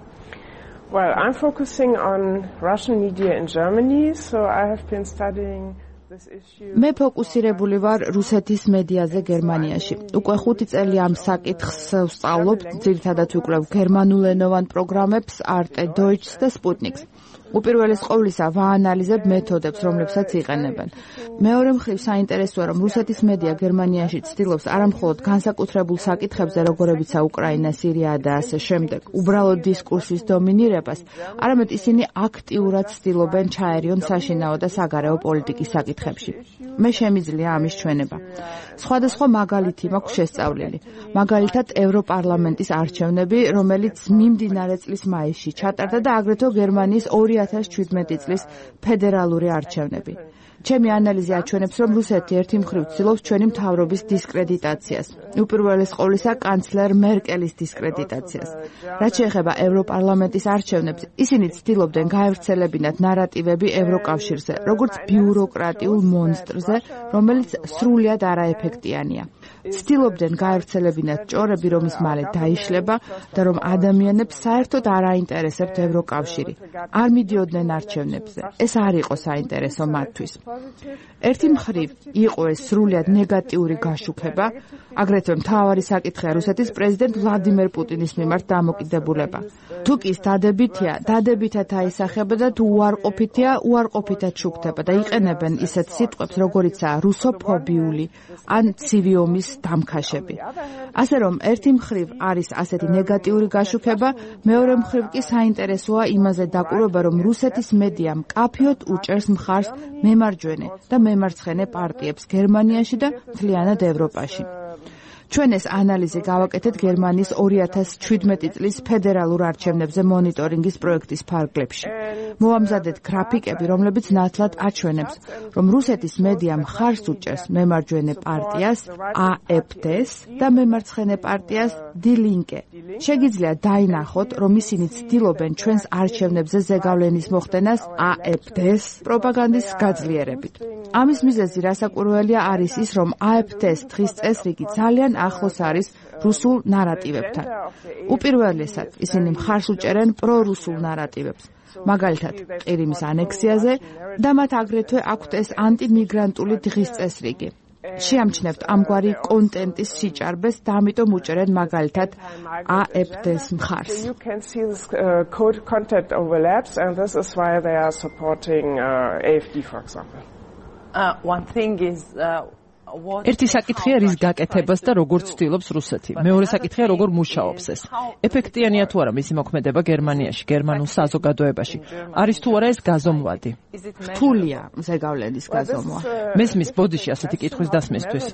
Well, I'm focusing on Russian media in Germany, so I have been studying მე ფოკუსირებული ვარ რუსეთის მედიაზე გერმანიაში. უკვე ხუთი წელი ამ საკითხს ვსწავლობ, ძირითადად ვიკვლევ გერმანულენოვან პროგრამებს, არტე, დოიჩს და სპუტნიკს. უპირველეს ყოვლისა ვაანალიზებ მეთოდებს, რომლებსაც იყენებენ. მეორე მხრივ საინტერესოა, რომ რუსეთის მედია გერმანიაში ცდილობს არამხოლოდ განსაკუთრებულ საკითხებზე, როგორებიცაა უკრაინა, სირია და ასე შემდეგ, უბრალოდ დისკურსის დომინირებას, არამედ ისინი აქტიურად ცდილობენ ჩაერიონ საშინაო და საგარეო პოლიტიკის საკითხებში. მე შემიძლია ამის ჩვენება. სხვადასხვა მაგალითი მაქვს შესწავლილი. მაგალითად, ევროპარლამენტის არჩევნები, რომელიც მიმდინარე წლის მაისში ჩატარდა და აგრეთვე გერმანიის ორი ათას შვიდმეტი წლის ფედერალური არჩევნები. ჩემი ანალიზი აჩვენებს, რომ რუსეთი ერთი მხრივ ცდილობს ჩვენი მთავრობის დისკრედიტაციას. უპირველეს ყოვლისა, კანცლერ მერკელის დისკრედიტაციას. რაც შეეხება ევროპარლამენტის არჩევნებს, ისინი ცდილობდნენ გაევრცელებინათ ნარატივები ევროკავშირზე, როგორც ბიუროკრატიულ მონსტრზე, რომელიც სრულად არაეფექტიანია. ცდილობდნენ გაევრცელებინათ ჭორები, რომის მალე დაიშლება და რომ ადამიანებს საერთოდ არ აინტერესებთ ევროკავშირი. არ მიდიოდნენ არჩევნებზე. ეს არ იყო საინტერესო მათთვის. ერთი მხრივ იყო ეს სრულად ნეგატიური გაშუქება, აგრეთვე მთავარი საკითხია რუსეთის პრეზიდენტ ვლადიმერ პუტინის მიმართ დამოკიდებულება. თუ კი დადებითია, დადებითად აისახება და თუ უარყოფითია, უარყოფითად შუქდება და იყენებენ ისეთ სიტყვებს, როგორიცაა რუსოფობიული ან ცივიომის დამქაშები. ასე რომ ერთი მხრივ არის ასეთი ნეგატიური გაშუქება, მეორე მხრივ კი საინტერესოა იმაზე დაკვირვება, რომ რუსეთის მედია მკაფიოდ უჭერს მხარს მემარჯვენე და მემარცხენე პარტიებს გერმანიაში და მთლიანად ევროპაში. ჩვენ ეს ანალიზი გავაკეთეთ გერმანიის ორი ათას შვიდმეტი წლის ფედერალურ არჩევნებზე მონიტორინგის პროექტის ფარგლებში. მოვამზადეთ გრაფიკები, რომლებიც ნათლად აჩვენებს, რომ რუსეთის მედია მხარს უჭერს მემარჯვენე პარტიას A F D-ს და მემარცხენე პარტიას Die Linke. შეგიძლიათ დაინახოთ, რომ ისინი ცდილობენ ჩვენს არჩევნებზე ზეგავლენის მოხდენას A F D-ს პროპაგანდის გაძლიერებით. ამის მიზეზი რასაკვირველია არის ის, რომ A F D-ს დღის წესრიგი ძალიან ახლოს არის რუსულ ნარატივებთან. უპირველესად, ისინი მხარს უჭერენ პრორუსულ ნარატივებს. მაგალითად, ყირიმის ანექსიაზე და მათ აგრეთვე აქვთ ეს ანტიმიგრანტული დღის წესრიგი. შეამჩნევთ ამგვარი კონტენტის სიჭარბეს და ამიტომ უჭერენ მაგალითად A F D-s მხარს. You can see this uh, code content overlaps and this is why they are supporting uh, A F D for example. Uh, one thing is uh, ერთი საკითხია რის გაკეთებას და როგორ ცდილობს რუსეთი. მეორე საკითხია როგორ მუშაობს ეს. ეფექტიანია თუ არა მისი მოქმედება გერმანიაში, გერმანულ საზოგადოებაში. არის თუ არა ეს გაზომვადი? რთულია ზეგავლენის გაზომვა. მესმის ბოდიში ასეთი კითხვის დასმისთვის.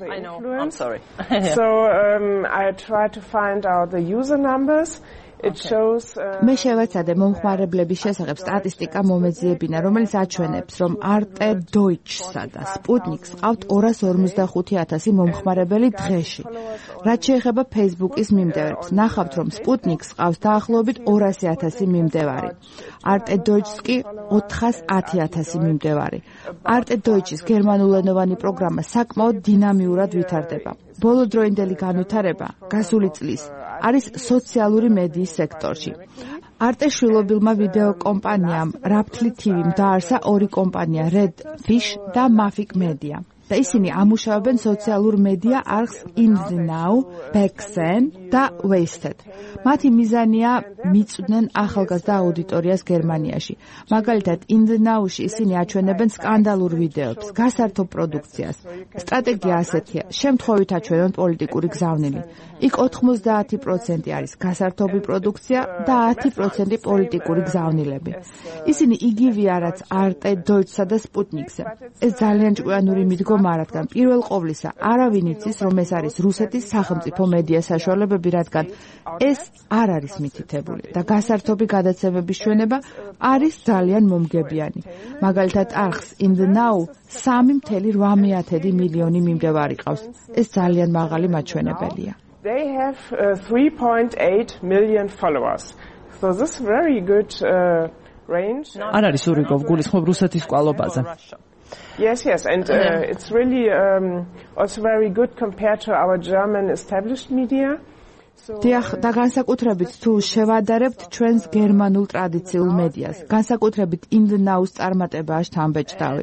So um, I try to find out the user numbers. It shows მე შევეცადე მომხმარებლების შესახებ სტატისტიკა მომეძიებინა, რომელიც აჩვენებს, რომ არტე დოიჩსა და სპუტნიკს ყავთ ორას ორმოცდახუთი ათასი მომხმარებელი დღეში. რაც შეეხება Facebook-ის მიმდევრებს, ნახავთ, რომ სპუტნიკს ყავს დაახლოებით ორასი ათასი მიმდევარი. არტე დოიჩს კი ოთხას ათი ათასი მიმდევარი. არტე დოიჩის გერმანულენოვანი პროგრამა საკმაოდ დინამიურად ვითარდება. ბოლოდროინდელი განვითარება გასული წლის არის სოციალური მედიის სექტორში. არტე შვილობილმა ვიდეო კომპანიამ Raptly T V-მ დაარსა ორი კომპანია Redfish და Mavic Media. და ისინი ამუშავებენ სოციალურ მედია არხს InTheNow, Backzen და Wasted. მათი მიზანია მიწვდნენ ახალგაზრდა აუდიტორიას გერმანიაში. მაგალითად, InTheNow-ში ისინი აჩვენებენ სკანდალურ ვიდეოებს, გასართობ პროდუქციას. სტრატეგია ასეთია: შემთხვევით აჩვენონ პოლიტიკური გზავნილი. იქ ოთხმოცდაათი პროცენტი არის გასართობი პროდუქცია და ათი პროცენტი პოლიტიკური გზავნილები. ისინი იგივეა, რაც არტე დოიჩსა და სპუტნიკზე. ეს ძალიან ჭკვიანური მიდგომაა, რადგან პირველ ყოვლისა არავინ იცის, რომ ეს არის რუსეთის სახელმწიფო მედია საშუალებები, რადგან ეს არ არის მითითებული და გასართობი გადაცემების ჩვენება არის ძალიან მომგებიანი. მაგალითად, არხს InTheNow სამი წუთი რვამეათი მილიონი მიმდევარი ყავს. ეს ძალიან მაღალი მაჩვენებელია. They have uh, three point eight million followers. So this is very good uh, range. არ არის ურიგოვ გულისხმობ რუსეთის კვალობაზე. Yes, yes, and uh, it's really um, also very good compared to our German established media. დიახ, და განსაკუთრებით თუ შევადარებთ ჩვენს გერმანულ ტრადიციულ მედიას, განსაკუთრებით InTheNow-ს წარმატებაა შთამბეჭდავი.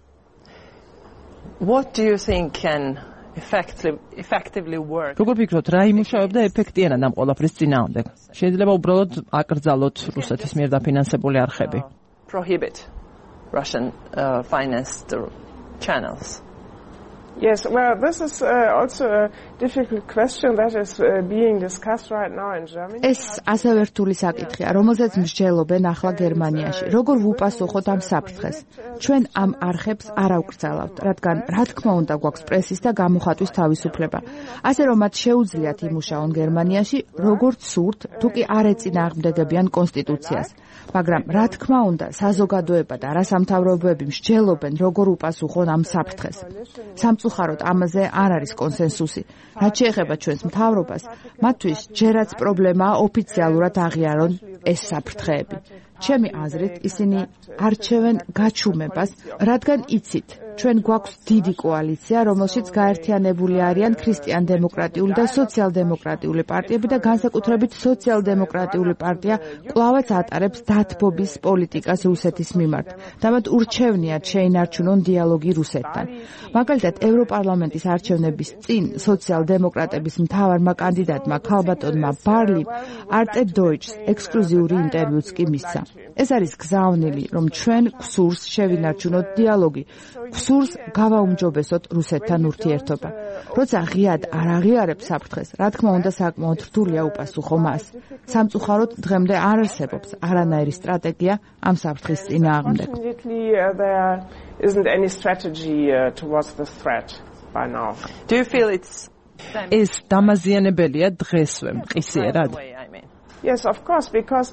What do you think can effectively effectively work? როგორ ფიქრობთ, რა იმუშავებდა ეფექტიანად ამ ყველაფრის წინააღმდეგ? შეიძლება უბრალოდ აკრძალოთ რუსეთის მიერ დაფინანსებული არხები. Prohibit Russian uh, financed channels. Yes, well, this is uh, also a difficult question that is uh, being discussed right now in Germany. ეს ასევე რთული საკითხია, რომელზეც მსჯელობენ ახლა გერმანიაში. როგორ ვუპასუხოთ ამ საფრთხეს? ჩვენ ამ არხებს არ ავკრძალავთ, რადგან რა თქმა უნდა გვაქვს პრესის და გამოხატვის თავისუფლება. ასე რომ მათ შეუძლიათ იმუშაონ გერმანიაში, როგორც სურთ, თუ კი არ ეწინააღმდეგებიან კონსტიტუციას. მაგრამ რა თქმა უნდა, საზოგადოება და არასამთავრობოები მსჯელობენ, როგორ უპასუხონ ამ საფრთხეს. სამწუხაროდ ამაზე არ არის კონსენსუსი. რაც შეეხება ჩვენს მთავრობას, მათთვის ჯერაც პრობლემაა ოფიციალურად აღიარონ ეს საფრთხეები. ჩემი აზრით, ისინი არჩევენ გაჩუმებას, რადგან იცით, ჩვენ გვაქვს დიდი კოალიცია, რომელშიც გაერთიანებული არიან ქრისტიან-დემოკრატიული და სოციალ-დემოკრატიული პარტიები და განსაკუთრებით სოციალ-დემოკრატიული პარტია კვლავაც ატარებს დათბობის პოლიტიკას რუსეთის მიმართ და მათ ურჩევნიათ შეინარჩუნონ დიალოგი რუსეთთან. მაგალითად, ევროპარლამენტის არჩევნების წინ სოციალ-დემოკრატების მთავარმა კანდიდატმა ქალბატონმა ბარლიმ არტე დოიჩს ექსკლუზიური ინტერვიუც კი მისცა. ეს არის გზავნილი, რომ ჩვენ გვსურს შევინარჩუნოთ დიალოგი, გვსურს გავაუმჯობესოთ რუსეთთან ურთიერთობა. როცა ღიად არ აღიარებს საფრთხეს, რა თქმა უნდა საკმაოდ რთულია უპასუხო მას. სამწუხაროდ დღემდე არ არსებობს არანაირი სტრატეგია ამ საფრთხის წინააღმდეგ. There isn't any strategy uh, towards this threat by now. Do you feel it's ეს დამაზიანებელია დღესვე მყისიერად? Yes, of course, because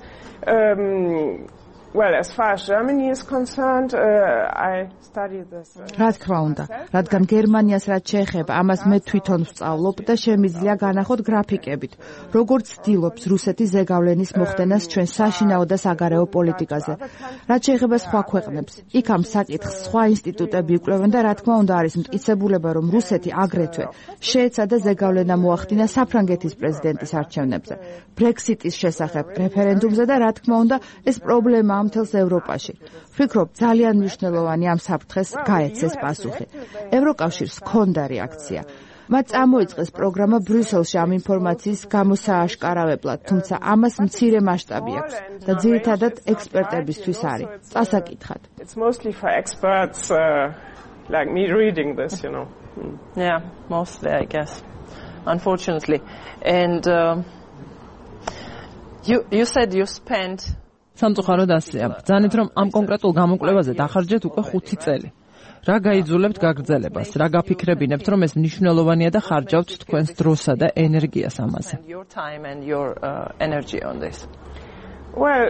um, well, as far as Germany is concerned, uh, I studied this. რა თქმა უნდა, რადგან გერმანიას რაც შეეხება, ამას მე თვითონ ვსწავლობ და შემიძლია განახოთ გრაფიკებით, როგორც ცდილობს რუსეთი ზეგავლენის მოხდენას ჩვენ საშინაო და საგარეო პოლიტიკაზე. რაც შეეხება სხვა ქვეყნებს, იქ ამ საკითხს სხვა ინსტიტუტები იკვლევენ და რა თქმა უნდა არის მტკიცებულება, რომ რუსეთი აგრეთვე შეეცადა ზეგავლენა მოახდინა საფრანგეთის პრეზიდენტის არჩევნებზე, ბრექსიტის შესახებ რეფერენდუმზე და რა თქმა უნდა ეს პრობლემაა მთელს ევროპაში. ვფიქრობ, ძალიან მნიშვნელოვანი ამ საფრთხეს გაეცეს პასუხი. ევროკავშირს ჰქონდა რეაქცია. მათ წამოიწყეს პროგრამა ბრიუსელში ამ ინფორმაციის გამოსააშკარავებლად, თუმცა ამას მცირე მასშტაბი აქვს და ძირითადად ექსპერტებისთვის არის. წასაკითხად. It's mostly for experts uh, like me reading this, you know. Yeah, mostly, I guess. Unfortunately. And uh, you you said you spent სამწუხაროდ ასეა. ბრძანეთ რომ ამ კონკრეტულ გამოკვლევაზე დახარჯეთ უკვე ხუთი წელი. რა გაიძულებთ გაგრძელებას? რა გაფიქრებინებთ რომ ეს მნიშვნელოვანია და ხარჯავთ თქვენს დროსა და ენერგიას ამაზე? Your time and your uh, energy on this. Well,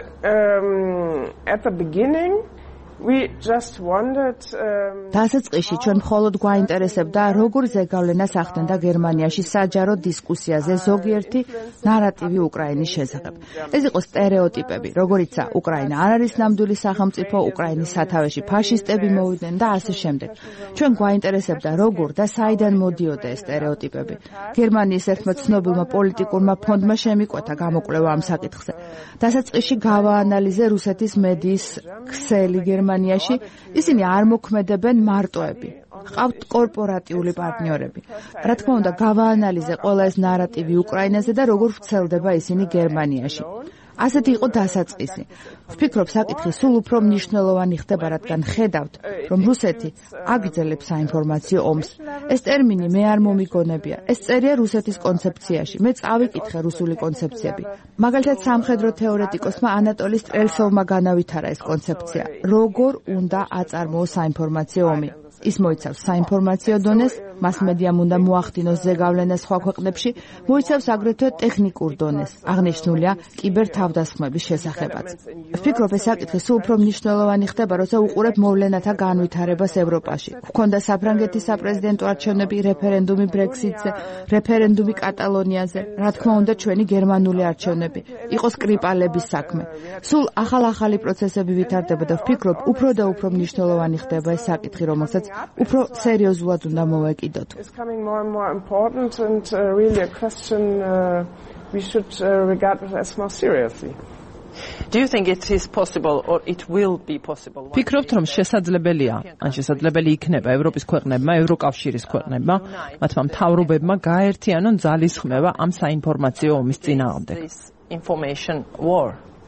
um, at the beginning we just wondered um, დასაწყისში ჩვენ მხოლოდ გვაინტერესებდა როგორ ზეგავლენას ახდენდა გერმანიაში საჯარო დისკუსიაზე ზოგიერთი ნარატივი უკრაინის შესახებ. ეს იყო სტერეოტიპები, როგორიცაა უკრაინა არ არის ნამდვილი სახელმწიფო, უკრაინის სათავეში ფაშისტები მოვიდნენ და ასე შემდეგ. ჩვენ გვაინტერესებდა როგორ და საიდან მოდიოდა ეს სტერეოტიპები. გერმანიის ერთმა ცნობილმა პოლიტიკურმა ფონდმა შემიკვეთა გამოკვლევა ამ საკითხზე. დასაწყისში გავაანალიზე რუსეთის მედიის ქსელი გერმანიაში ისინი არ მოქმედებენ მარტოები. ყავთ კორპორატიული პარტნიორები. რა თქმა უნდა, გავაანალიზე ყველა ეს ნარატივი უკრაინაზე და როგორ ვრცელდება ისინი გერმანიაში. ასეთი იყო დასაწყისი. ვფიქრობ, საკითხი სულ უფრო მნიშვნელოვანი ხდება, რადგან ხედავთ, რომ რუსეთი აგრძელებს საინფორმაციო ომს. ეს ტერმინი მე არ მომიგონებია. ეს წერია რუსეთის კონცეფციაში. მე წავიკითხე რუსული კონცეფციები. მაგალითად, სამხედრო თეორეტიკოსმა ანატოლი სტრელცოვმა განავითარა ეს კონცეფცია. როგორ უნდა აწარმოოს საინფორმაციო ომი? ის მოიცავს საინფორმაციო დონეს, მასმედიამ უნდა მოახდინოს ზეგავლენა სხვა ქვეყნებში, მოიცავს აგრეთვე ტექნიკურ დონეს. აღნიშნულია კიბერთავდასხმების შესახებაც. ვფიქრობ, ეს საკითხი სულ უფრო მნიშვნელოვანი ხდება, როცა უყურებ მოვლენათა განვითარებას ევროპაში. გვქონდა საფრანგეთის საპრეზიდენტო არჩევნები, რეფერენდუმი ბრექსიტზე, რეფერენდუმი კატალონიაზე, რა თქმა უნდა, ჩვენი გერმანული არჩევნები. იყო სკრიპალების საქმე. სულ ახალ-ახალი პროცესები ვითარდება და ვფიქრობ, უფრო და უფრო მნიშვნელოვანი ხდება ეს საკითხი, რომელსაც უფრო სერიოზულად უნდა მოვეკიდოთ. It's becoming more and more important and uh, really a question uh, we should uh, regard it as more seriously. Do you think it is possible or it will be possible? ფიქრობთ რომ შესაძლებელია, ან შესაძლებელი იქნება ევროპის ქვეყნებმა, ევროკავშირის ქვეყნებმა, მათმა მთავრობებმა გაერთიანონ ძალისხმევა ამ საინფორმაციო ომის წინააღმდეგ? Information war.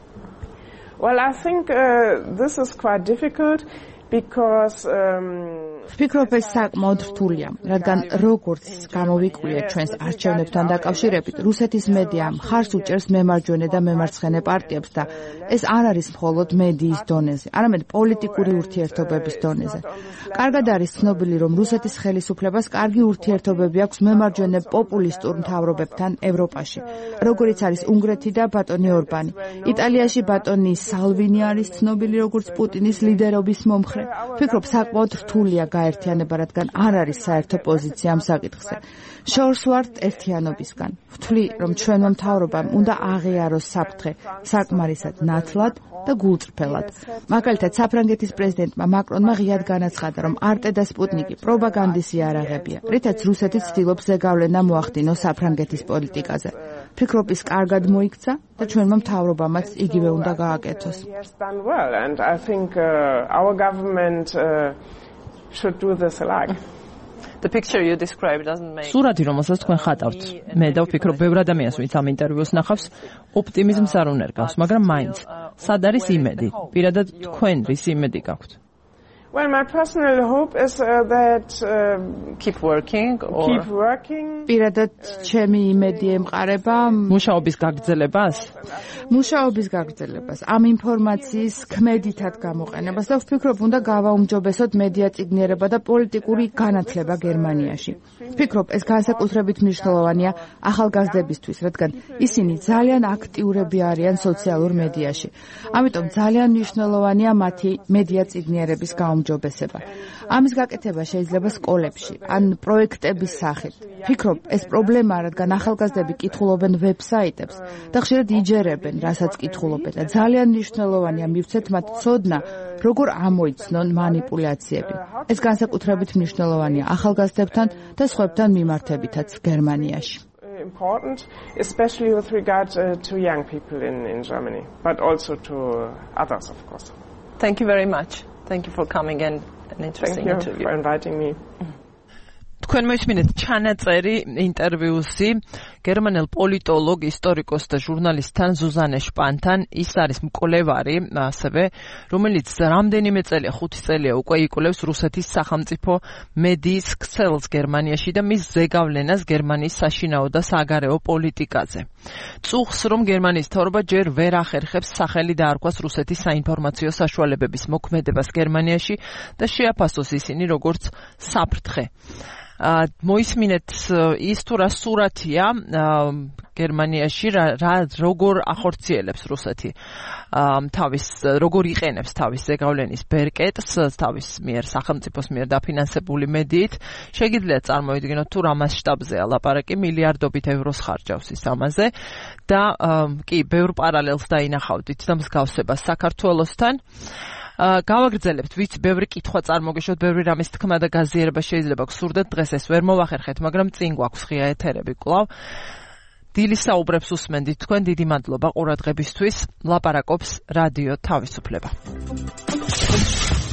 Well, I think uh, this is quite difficult because um ვფიქრობ ეს საკმაოდ რთულია, რადგან როგორც გამოვიკვლიეთ ჩვენს არჩევნებთან დაკავშირებით, რუსეთის მედია მხარს უჭერს მემარჯვენე და მემარცხენე პარტიებს და ეს არ არის მხოლოდ მედიის დონეზე, არამედ პოლიტიკური ურთიერთობების დონეზე. კარგად არის ცნობილი, რომ რუსეთის ხელისუფლებას კარგი ურთიერთობები აქვს მემარჯვენე პოპულისტურ მთავრობებთან ევროპაში, როგორიც არის უნგრეთი და ბატონი ორბანი. იტალიაში ბატონი სალვინი არის ცნობილი როგორც პუტინის ლიდერობის მომხრე. ვფიქრობ, საკმაოდ რთულია გაერთიანება, რადგან არ არის საერთო პოზიცია ამ საკითხზე. შორს ვართ ერთიანობისგან. ვთვლი, რომ ჩვენმა მთავრობამ უნდა აღიაროს საფრთხე საკმარისად ნათლად და გულწრფელად. მაგალითად, საფრანგეთის პრეზიდენტმა მაკრონმა ღიად განაცხადა, რომ არტე და სპუტნიკი პროპაგანდის იარაღებია, რითაც რუსეთი ცდილობს ზეგავლენა მოახდინოს საფრანგეთის პოლიტიკაზე. ვფიქრობ, ის კარგად მოიქცა და ჩვენმა მთავრობამაც იგივე უნდა გააკეთოს. And I think uh, our government uh, should do this alike. The picture you described doesn't make სურათი, რომელსაც თქვენ ხატავთ, მე და ვფიქრობ, ბევრ ადამიანს, ვინც ამ ინტერვიუს ნახავს, ოპტიმიზმს არ უნერგავს, მაგრამ მაინც, სად არის იმედი? პირადად თქვენ რის იმედი გაქვთ? Well, my personal hope is uh, that uh, keep working or keep working. პირადად ჩემი იმედი ემყარება მუშაობის გაგრძელებას? მუშაობის გაგრძელებას, ამ ინფორმაციის ქმედითად გამოყენებას და ვფიქრობ, უნდა გავაუმჯობესოთ მედია წიგნიერება და პოლიტიკური განათლება გერმანიაში. ვფიქრობ, ეს განსაკუთრებით მნიშვნელოვანია ახალგაზრდებისთვის, რადგან ისინი ძალიან აქტიურები არიან სოციალურ მედიაში. ამიტომ ძალიან მნიშვნელოვანია მათი მედია წიგნიერების გაუმჯობესება. ამის გაკეთება შეიძლება სკოლებში, ან პროექტების სახით. ვფიქრობ, ეს პრობლემაა, რადგან ახალგაზრდები კითხულობენ ვებსაიტებს და ხშირად იჯერებენ, რასაც კითხულობენ და ძალიან მნიშვნელოვანია მივცეთ მათ ცოდნა, როგორ ამოიცნონ манипуляციები. ეს განსაკუთრებით მნიშვნელოვანია ახალგაზრდებთან და სხვებთან მიმართებითაც გერმანიაში. Important, especially with regard uh, to young people in in Germany, but also to others, of course. Thank you very much. Thank you for coming and an interesting Thank you interview. for inviting me. თქვენ მოისმინეთ ჩანაწერი ინტერვიუსი გერმანელ პოლიტოლოგ, ისტორიკოს და ჟურნალისტთან ზუზანე შპანთან. ის არის მკვლევარი, ასევე რომელიც რამდენიმე წელია, ხუთი წელია უკვე იკვლევს რუსეთის სახელმწიფო მედიის ქსელს გერმანიაში და მის ზეგავლენას გერმანიის საშინაო და საგარეო პოლიტიკაზე. წუხს, რომ გერმანიის მთავრობა ჯერ ვერ ახერხებს სახელი დაარქვას რუსეთის საინფორმაციო საშუალებების მოქმედებას გერმანიაში და შეაფასოს ისინი როგორც საფრთხე. მოისმინეთ ის თუ რა სურათია გერმანიაში რა როგორ ახორციელებს რუსეთი თავის როგორ იყენებს თავის ზეგავლენის ბერკეტს თავის მიერ სახელმწიფოს მიერ დაფინანსებული მედიით შეგიძლიათ წარმოიდგინოთ თუ რა მასშტაბზეა ლაპარაკი მილიარდობით ევროს ხარჯავს ის ამაზე და კი ბევრ პარალელს დაინახავდით და მსგავსებას საქართველოსთან გავაგრძელებთ, ვიცი, ბევრი კითხვა წარმოგეშოთ, ბევრი რამის თქმა და გაზიარება შეიძლება გსურდეთ, დღეს ეს ვერ მოვახერხეთ, მაგრამ წინ გვაქვს ღია ეთერები კვლავ. დილის საუბრებს უსმენდით თქვენ, დიდი მადლობა ყურადღებისთვის. ლაპარაკობს რადიო თავისუფლება.